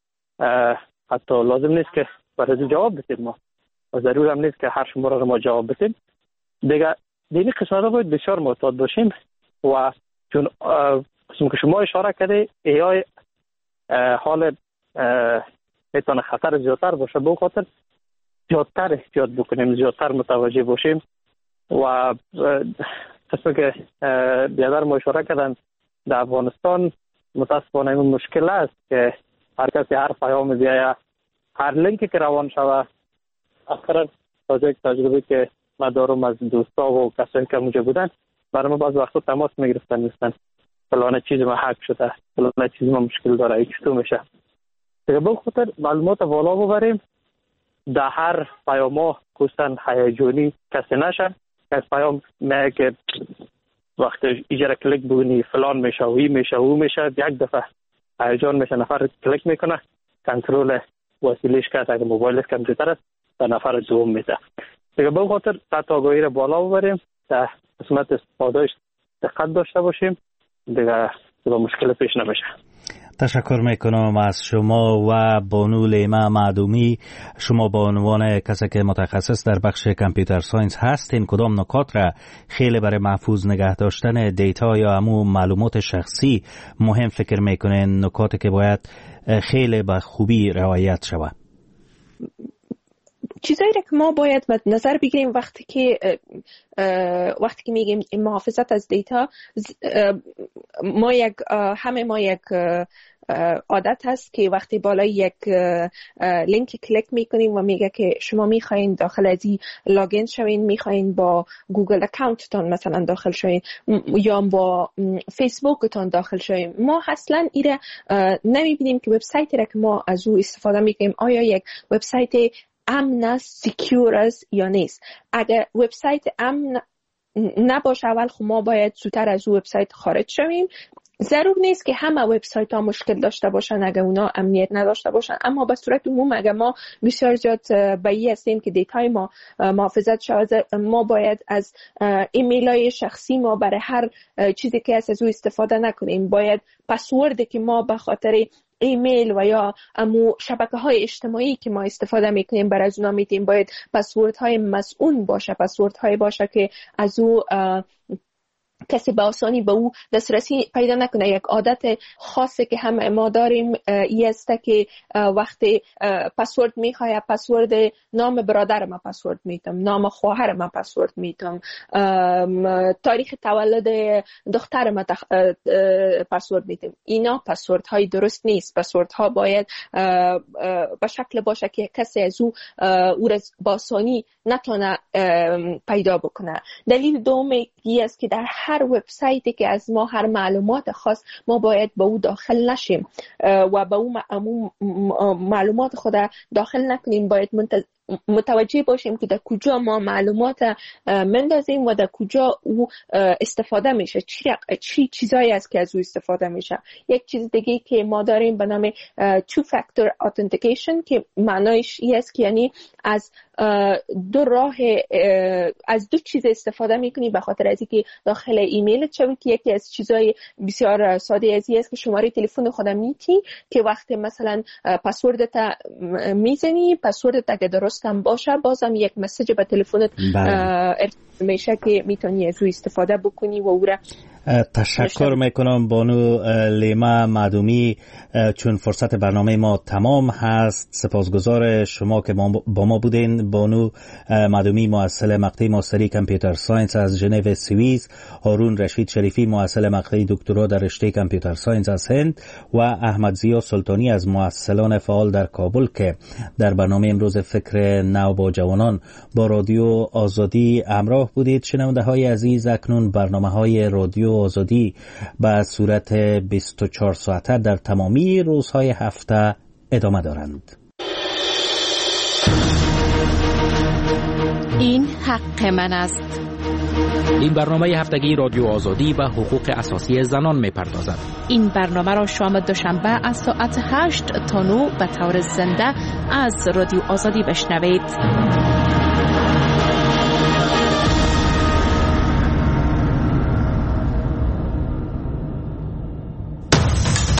حتی لازم نیست که برای جواب بدیم ما و ضرور هم نیست که هر شماره رو ما جواب بدیم. دیگه دینی قسمت باید بسیار محتاط باشیم و چون قسم که شما اشاره کرده AI حال میتونه خطر زیادتر باشه، به خاطر زیادتر احتیاط بکنیم، زیادتر متوجه باشیم. و قسم که بیادر ما اشاره کردن در افغانستان متاسفانه این مشکل است که هر کسی هر پیام بیاید، هر لینکی که روان شود، اخیراً تازه یک تجربه که من دارم از دوستا و کسایی که اونجا بودن، برای ما بعض وقتا تماس میگرفتن، فلان چیز ما هک شده، فلان چیز ما مشکل داره، این چطور میشه. دیگه به خاطر معلومات بالا ببریم، در هر پیام کوستن هیجانی کسی نشه. از پیام میگه که وقتی ایجا کلیک بونی فلان میشه و این میشه و او میشه، یک دفعه هیجان میشه، نفر کلیک میکنه، کنترل وسیلهش که اگه موبایلش کامپیوتر است به نفر دوم میده. دیگه به خاطر سطح آگاهی رو بالا ببریم، در قسمت استفادهش دقت داشته باشیم، دیگه مشکل پیش نمیشه. تشکر میکنم از شما و بانو لیما معدومی. شما با عنوان کسی که متخصص در بخش کامپیوتر ساینس هستین، کدام نکات را خیلی برای محفوظ نگه داشتن دیتا یا همو معلومات شخصی مهم فکر میکنین، نکاتی که باید خیلی به خوبی رعایت شود؟ چیزایی را که ما باید مد نظر بگیریم وقتی که میگیم محافظت از دیتا، ما یک عادت هست که وقتی بالای یک لینک کلیک میکنیم و میگه که شما میخواین داخل از این لاگین شوین، میخواین با گوگل اکانتتان مثلا داخل شوین یا با فیسبوکتان داخل شوین، ما اصلا ایره نمیبینیم که وبسایتی را که ما از او استفاده میکنیم آیا یک وبسایت امن است، سیکیور است یا نیست. اگر وبسایت امن نباشه، اول خب ما باید زودتر از او وبسایت خارج شویم. ضرور نیست که همه وبسایت ها مشکل داشته باشن اگر اونا امنیت نداشته باشن، اما به صورت عموم اگر ما بسیار زیاد بایی هستیم که دیتای ما محافظت شود، ما باید از ایمیل های شخصی ما برای هر چیزی که از او استفاده نکنیم. باید پسوردی که ما به خاطر ایمیل و یا شبکه‌های اجتماعی که ما استفاده میکنیم برای از اونا میتیم، باید پسوردهای مسئول باشه، پسوردهای باشه که از او کسی به آسانی به او دسترسی پیدا نکنه. یک عادت خاصی که همه ما داریم این است که وقتی پسورد میخواه، پسورد نام برادر ما پسورد میتم، نام خواهر ما پسورد میتم، تاریخ تولد دختر ما پسورد میتم. اینا پسورد های درست نیست. پسورد ها باید به شکل باشه که کسی از او را با آسانی نتونه پیدا بکنه. دلیل دومی است که در هر وبسایتی که از ما هر معلومات خاص ما باید به او داخل نشیم و به او معلومات خود داخل نکنیم. باید متوجه باشیم که در کجا ما معلومات مندازیم و در کجا او استفاده میشه، چی چیزایی است که از او استفاده میشه. یک چیز دیگه که ما داریم به نام two factor authentication که معنایش این است که یعنی از از دو چیز استفاده میکنی به خاطر از اینکه داخل ایمیل چون که یکی از چیزای بسیار ساده ازی است که شماره تلفن خودت میتی که وقتی مثلا پسوردت میزنی، پسوردت اگه درست هم باشه بازم یک مسیج به تلفنت میشه که میتونی از او استفاده بکنی و او را تشکر میکنم بانو لیما معدومی. چون فرصت برنامه ما تمام هست، سپاسگزار شما که با ما بودین. بانو معدومی مؤسسه مقطع ماستری کامپیوتر ساینس از ژنو سوئیس، هارون رشید شریفی مؤسسه مقطع دکترا در رشته کامپیوتر ساینس از هند و احمد ضیا سلطانی از مؤسسان فعال در کابل که در برنامه امروز فکر نو با جوانان با رادیو آزادی همراه بودید. شنونده های عزیز، اکنون برنامه های رادیو آزادی به صورت 24 ساعته در تمامی روزهای هفته ادامه دارند. این حق من است. این برنامه هفتگی رادیو آزادی و حقوق اساسی زنان می‌پردازد. این برنامه را شام دوشنبه از ساعت 8 تا 9 به طور زنده از رادیو آزادی بشنوید.